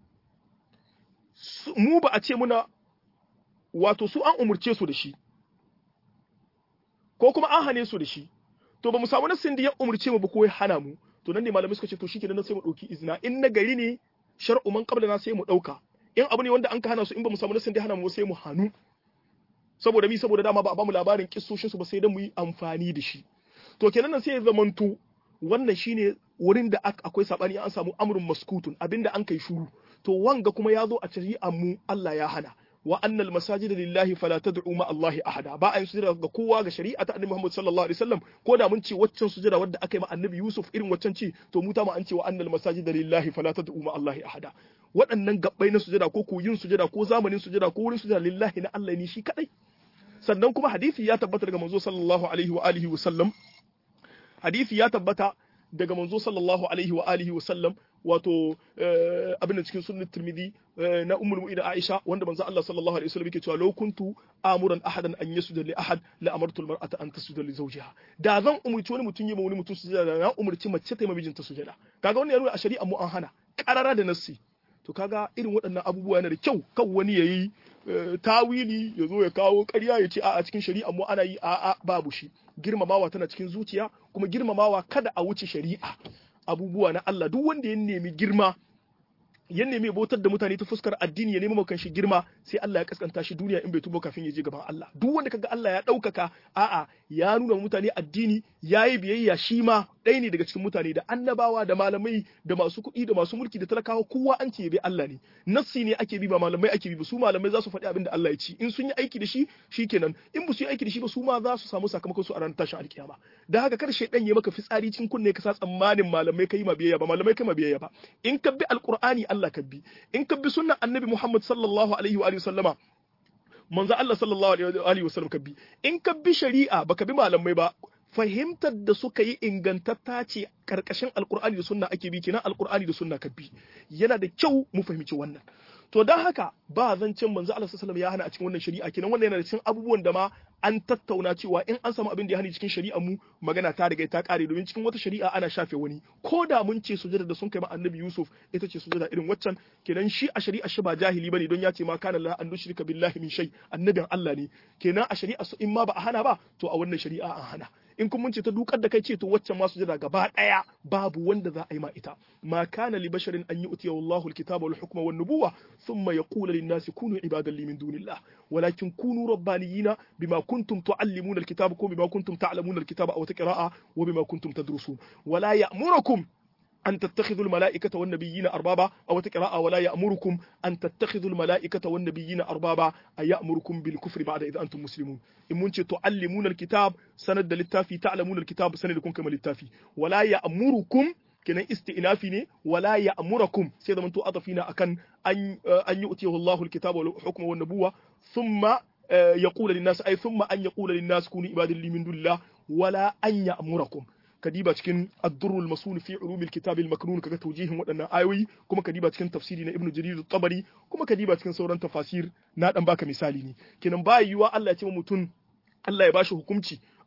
mu ba a ce muna wato su an umurce su da shi ko kuma an hane su da shi to ba mu samu nassin da ya umurce mu ba ko ya hana mu to nan ne malamai suka ce to shikenan sai mu dauki izina in na gari ne shar'u man qablana sai mu dauka in abu ne wanda an ka hana su in ba mu samu nassin da ya hana mu sai mu hanu saboda saboda dama ba a ba mu labarin kissoshin su ba sai dan mu yi amfani da shi to kenan nan sai ya zamanto wannan shine wurin da akwai sabani an samu amrun maskutun abinda an kai shuru to wanga kuma ya zo a shari'ar mu Allah ya hana wa annal masajida lillahi fala tad'u ma Allahi ahada ba ayin sujada ga kowa ga shari'a ta annabi Muhammad sallallahu alaihi wasallam ko da mun ce waccan sujada wadda aka yi ma annabi Yusuf irin waccan ce to mu ta ma an ce wa annal masajida lillahi fala tad'u ma Allahi ahada waɗannan gabbai na sujada ko yin sujada ko zamanin sujada ko wurin sujada lillahi na Allah ne shi kadai sannan kuma hadisi ya tabbata daga manzo sallallahu alaihi wa alihi wasallam hadisi ya tabbata daga manzo sallallahu alaihi wa alihi wa sallam wato abin da cikin sunan Tirmidhi na ummul mu'minin Aisha wanda manzo Allah sallallahu alaihi wasallam yake cewa law kuntu amuran ahadan an yasjuda li ahad la amartu al-mar'ata an tasjuda li zawjiha da zan umurci wani mutum yi ma wani mutum sujada na umurci mace ta yi ma mijinta sujada kaga wannan ya nuna a shari'a mu an hana karara da nassi to kaga irin waɗannan abubuwa yana da kyau kan wani yayi tawili ya zo ya kawo ƙarya ya ce a cikin shari'a mu ana yi a babu shi girmamawa tana cikin zuciya kuma girmamawa kada a wuce shari'a abubuwa na Allah duk wanda ya nemi girma ya nemi bautar da mutane ta fuskar addini ya nemi makan shi girma sai Allah ya kaskanta shi duniya in bai tubo kafin ya je gaban Allah duk wanda kaga Allah ya ɗaukaka a'a ya nuna mutane addini yayi biyayya shi ma ɗaya ne daga cikin mutane da annabawa da malamai da masu kuɗi da masu mulki da talakawa kowa an ce bi Allah ne nassi ne ake bi ba malamai ake bi ba su malamai za su faɗi abin da Allah ya ci in sun yi aiki da shi shikenan in ba su yi aiki da shi ba su ma za su samu sakamakon su a ranar tashin alkiyama da haka kada shaydan ya maka fitsari cikin kunne ka sa tsammanin malamai kai ma biyayya ba malamai kai ma biyayya ba in ka bi alqur'ani Allah ka bi in ka bi sunnan annabi Muhammad sallallahu alaihi wa sallama manzo Allah sallallahu alaihi wa sallam ka bi in ka bi shari'a baka bi malamai ba fahimtar da suka yi ingantatta ce karkashin alkur'ani da sunna ake bi kenan alkur'ani da sunna ka bi yana da kyau mu fahimci wannan to dan haka ba zancen manzo Allah sallallahu alaihi wasallam ya hana a cikin wannan shari'a kenan wannan yana da cikin abubuwan da ma an tattauna cewa in an samu abin da ya hani cikin shari'ar mu magana ta riga ta kare domin cikin wata shari'a ana shafe wani ko da mun ce sujada da sun kai ma annabi Yusuf ita ce sujada irin waccan kenan shi a shari'a shi ba jahili bane don ya ce ma kana la an nushrika billahi min shay annabin Allah ne kenan a shari'a su in ma ba a hana ba to a wannan shari'a an hana in kun mun ce ta dukar da kai ce to waccan ma sujada gaba daya babu wanda za a yi ma ita ma kana li basharin an yu'tiya Allahu al-kitaba wal hukma wan nubuwa thumma yaqulu lin-nasi kunu ibadan li min dunillah walakin kunu rabbaniyina bima kuntum tuallimuna al-kitaba ko bima kuntum ta'lamuna al-kitaba aw taqra'a wa bima kuntum tadrusun wala ya'murukum أن تتخذوا الملائكة والنبيين أربابا أو تقرأ ولا يأمركم أن تتخذوا الملائكة والنبيين أربابا أي يأمركم بالكفر بعد إذا أنتم مسلمون إن منش تعلمون الكتاب سند للتافي تعلمون الكتاب سند لكم كما للتافي ولا يأمركم كنا استئنافي ولا يأمركم سيدا من تؤطفينا أكن أن يؤتيه الله الكتاب والحكم والنبوة ثم يقول للناس أي ثم أن يقول للناس كونوا عبادا لي من دون الله ولا أن يأمركم kadiba cikin ad-durrul masul fi ulumil kitab al-maknun kaga tawjihin wadannan ayoyi kuma kadiba cikin tafsiri na ibnu jarir at-tabari kuma kadiba cikin sauran tafasir na dan baka misali ne kenan ba yiwa Allah ya ce mutum Allah ya bashi hukunci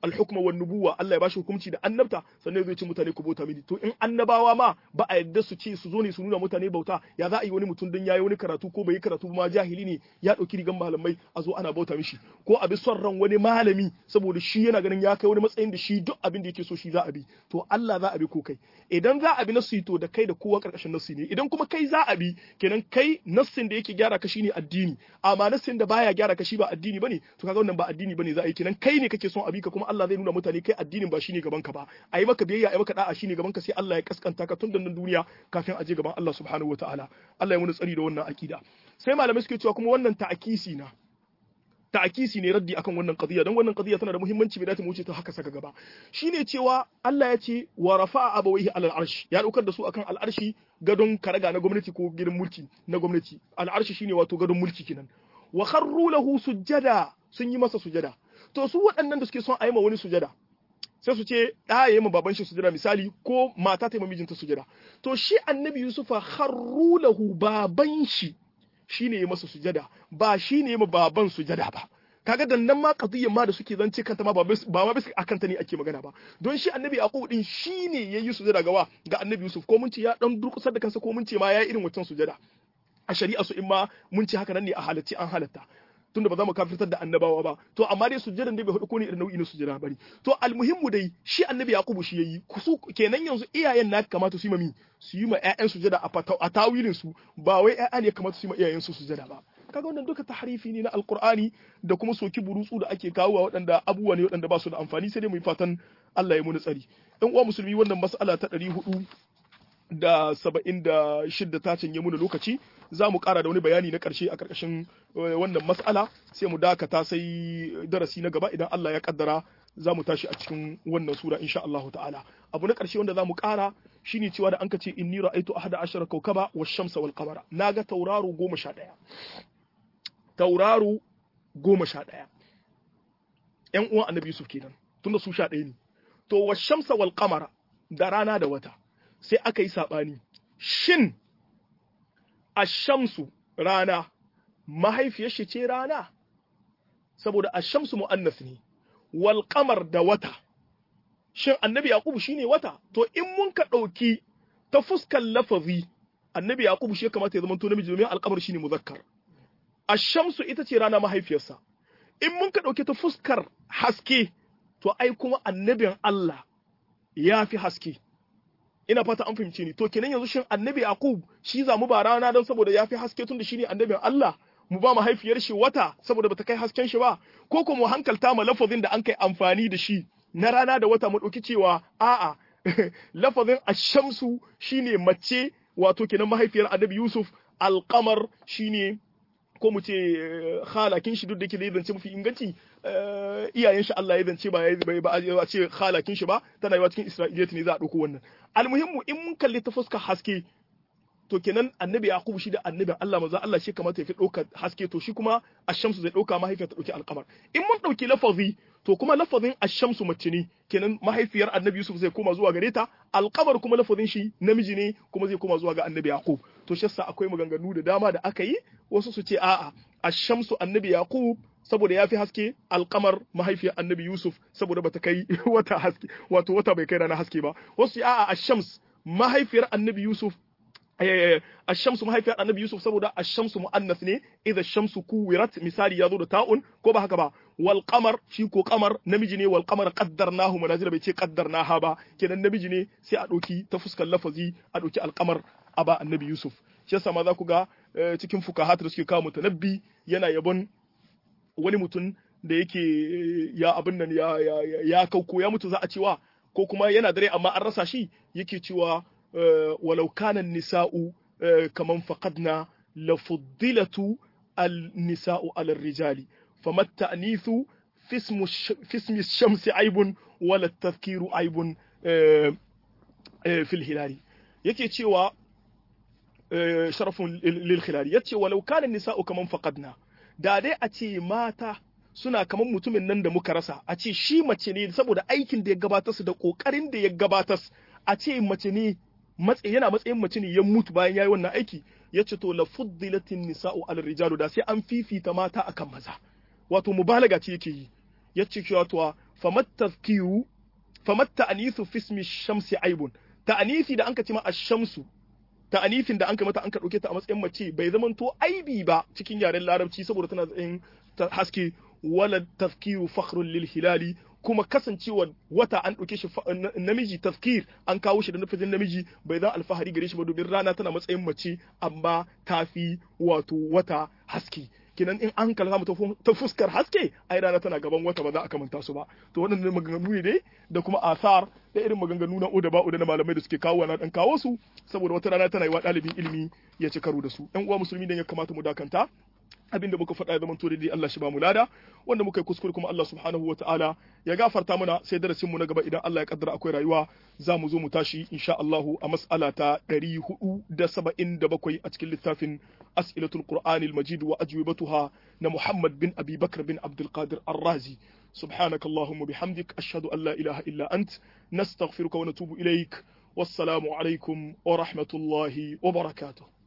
al-hukma wan nubuwa Allah ya bashi hukunci da annabta sannan zai ce mutane ku bauta mini to in annabawa ma ba a yadda su ce su zo ne su nuna mutane bauta ya za a yi wani mutum dan yayi wani karatu ko bai yi karatu ba ma jahili ne ya dauki rigan malamai a zo ana bauta mishi ko a bi son ran wani malami saboda shi yana ganin ya kai wani matsayin da shi duk abin da yake so shi za a bi to Allah za a bi ko kai idan za a bi nasu to da kai da kowa karkashin nasu ne idan kuma kai za a bi kenan kai nassin da yake gyara ka shine addini amma nassin da baya gyara ka shi ba addini bane to kaga wannan ba addini bane za a yi kenan kai ne kake son abi ka kuma Allah zai nuna mutane kai addinin ba shine gaban ka ba ayi maka biyayya ayi maka da'a shine gaban ka sai Allah ya kaskanta ka tun da nan duniya kafin a je gaban Allah subhanahu wataala Allah ya muni tsari da wannan akida sai malamai suke cewa kuma wannan ta'akisi na ta'akisi ne raddi akan wannan qadiya dan wannan qadiya tana da muhimmanci bai dace mu wuce ta haka saka gaba shine cewa Allah ya ce wa rafa'a abawaihi alal arsh ya daukar da su akan al'arshi gadon karaga na gwamnati ko gidan mulki na gwamnati al'arshi shine wato gadon mulki kenan wa kharru lahu sujada sun yi masa sujada to su waɗannan da suke son a yi ma wani sujada sai su ce ɗa ya yi ma baban shi sujada misali ko mata ta yi ma mijinta sujada to shi annabi yusufa kharru lahu baban shi shine ya masa sujada ba shine ya ma baban sujada ba kaga dan nan ma qadiyyar ma da suke zance kanta ma ba ma bisa akan ta ne ake magana ba don shi annabi yaqub din shine yayi sujada ga annabi yusuf ko mun ce ya dan durkusar da kansa ko mun ce ma yayi irin wancan sujada a shari'a su in ma mun ce haka nan ne a halacci an halatta tunda ba za mu kafirtar da annabawa ba to amma dai sujjadan dai bai hudu ko ne irin nau'i na sujjada bari to almuhimmu dai shi annabi yaqubu shi yayi su kenan yanzu iyayen na kamata su yi mami su yi ma ƴaƴan sujjada a tawilin su ba wai ƴaƴa ne kamata su yi ma iyayen su sujjada ba kaga wannan duka tahrifi ne na alqur'ani da kuma soki burutsu da ake kawo waɗanda abubuwa ne waɗanda ba su da amfani sai dai mu yi fatan Allah ya muni tsari ɗan uwa musulmi wannan mas'ala ta 476 ta canje muna lokaci za mu ƙara da wani bayani na ƙarshe a ƙarƙashin wannan mas'ala sai mu dakata sai darasi na gaba idan Allah ya kaddara za mu tashi a cikin wannan sura insha Allah ta'ala abu na ƙarshe wanda za mu ƙara shine cewa da an ka ce inni ra'aytu ahada ashara kawkaba wash-shamsa wal-qamara naga tauraro 11 tauraro 11 ƴan uwan Annabi Yusuf kenan tunda su 11 ne to wash-shamsa wal-qamara da rana da wata sai aka yi sabani shin ashamsu rana mahaifiyar shi ce rana saboda ashamsu mu'annas ne wal qamar da wata shin annabi yaqub shine wata to in mun ka dauki ta fuskar lafazi annabi yaqub shi kamata ya zama to namiji domin al-qamar shine muzakkar ashamsu ita ce rana mahaifiyarsa in mun ka dauki ta fuskar haske to ai kuma annabin Allah ya fi haske ina fata an fahimce ni to kenan yanzu shin annabi yaqub shi za mu ba rana don saboda ya fi haske tun da shine annabin Allah mu ba mahaifiyar shi wata saboda bata kai hasken shi ba ko kuma mu hankalta ma lafazin da an kai amfani da shi na rana da wata mu dauki cewa a'a lafazin ash-shamsu shine mace wato kenan mahaifiyar annabi Yusuf al-qamar shine ko mu ce khalakin shi duk da yake da zance mafi inganci iyayen shi Allah ya zance ba a ce khalakin shi ba tana yiwa cikin Isra'iliyat ne za a dauko wannan almuhimmu in mun kalli ta fuskar haske to kenan annabi Yaqub shi da annabin Allah manzo Allah shi kamata ya fi dauka haske to shi kuma ash-shamsu zai dauka mahaifiyar ta dauki al-qamar in mun dauki lafazi to kuma lafazin ash-shamsu mace ne kenan mahaifiyar annabi Yusuf zai koma zuwa gare ta al-qamar kuma lafazin shi namiji ne kuma zai koma zuwa ga annabi Yaqub to shi yasa akwai maganganu da dama da aka yi wasu su ce a'a ash-shamsu annabi Yaqub saboda ya fi haske al-qamar mahaifiyar annabi Yusuf saboda bata kai wata haske wato wata bai kai rana haske ba wasu a'a ash-shams mahaifiyar annabi Yusuf ash-shamsu mahaifiyar annabi Yusuf saboda ash-shamsu muannas ne idza ash-shamsu kuwirat misali yazo da ta'un ko ba haka ba wal qamar shi ko qamar namiji ne wal qamar qaddarnahu manazila bai ce qaddarnaha ba kenan namiji ne sai a doki ta fuskar lafazi a doki al-qamar aba annabi Yusuf shi yasa ma za ku ga cikin fukahat da suke kawo mutanabbi yana yabon wani mutum da yake ya abin nan ya kauko ya mutu za a cewa ko kuma yana dare amma an rasa shi yake cewa ولو كان النساء كمن فقدنا لفضلت النساء على الرجال فما التأنيث في اسم الشمس عيب ولا التذكير عيب في الهلال yake cewa sharafun lil khilali yace walau kana nisa'u kaman faqadna da dai a ce mata suna kaman mutumin nan da muka rasa a ce shi mace ne saboda aikin da ya gabatar su da kokarin da ya gabatar a ce mace ne yana matsayin mace ne ya mutu bayan yayi wannan aiki yace to la fuddilatin nisa'u ala rijalu da sai an fifita mata akan maza wato mubalaga ce yake yi yace cewa to famat tazkiru famat ta'nithu fi ismi shamsi aibun ta'nithi da anka ce ma ash-shamsu ta'anifin da anka mata anka dauke ta a matsayin mace bai zamanto aibi ba cikin yaren larabci saboda tana tsayin haske wala tazkiru fakhrun lil hilali kuma kasancewar wata an ɗauke shi namiji tazkir an kawo shi da nufin namiji bai zan alfahari gare shi ba domin rana tana matsayin mace amma tafi wato wata haske kinan in an kalma mu ta fuskar haske ai rana tana gaban wata ba za a kamanta su ba to waɗannan maganganu ne dai da kuma asar da irin maganganu na oda ba oda na malamai da suke kawo na dan kawo su saboda wata rana tana yi wa ɗalibin ilimi ya ci karo da su ɗan uwa musulmi dan ya kamata mu dakanta abinda muka faɗa ya zama to dai Allah shi ba mu lada wanda muka yi kuskure kuma Allah subhanahu wataala ya gafarta mana sai darasin mu na gaba idan Allah ya kaddara akwai rayuwa za mu zo mu tashi insha Allah a mas'ala ta 477 a cikin littafin As'ilatul Qur'anil Majid wa ajwibatuha na Muhammad bin Abi Bakr bin Abdul Qadir Ar-Razi سبحانك اللهم بحمدك أشهد أن لا إله إلا أنت نستغفرك ونتوب إليك والسلام عليكم ورحمة الله وبركاته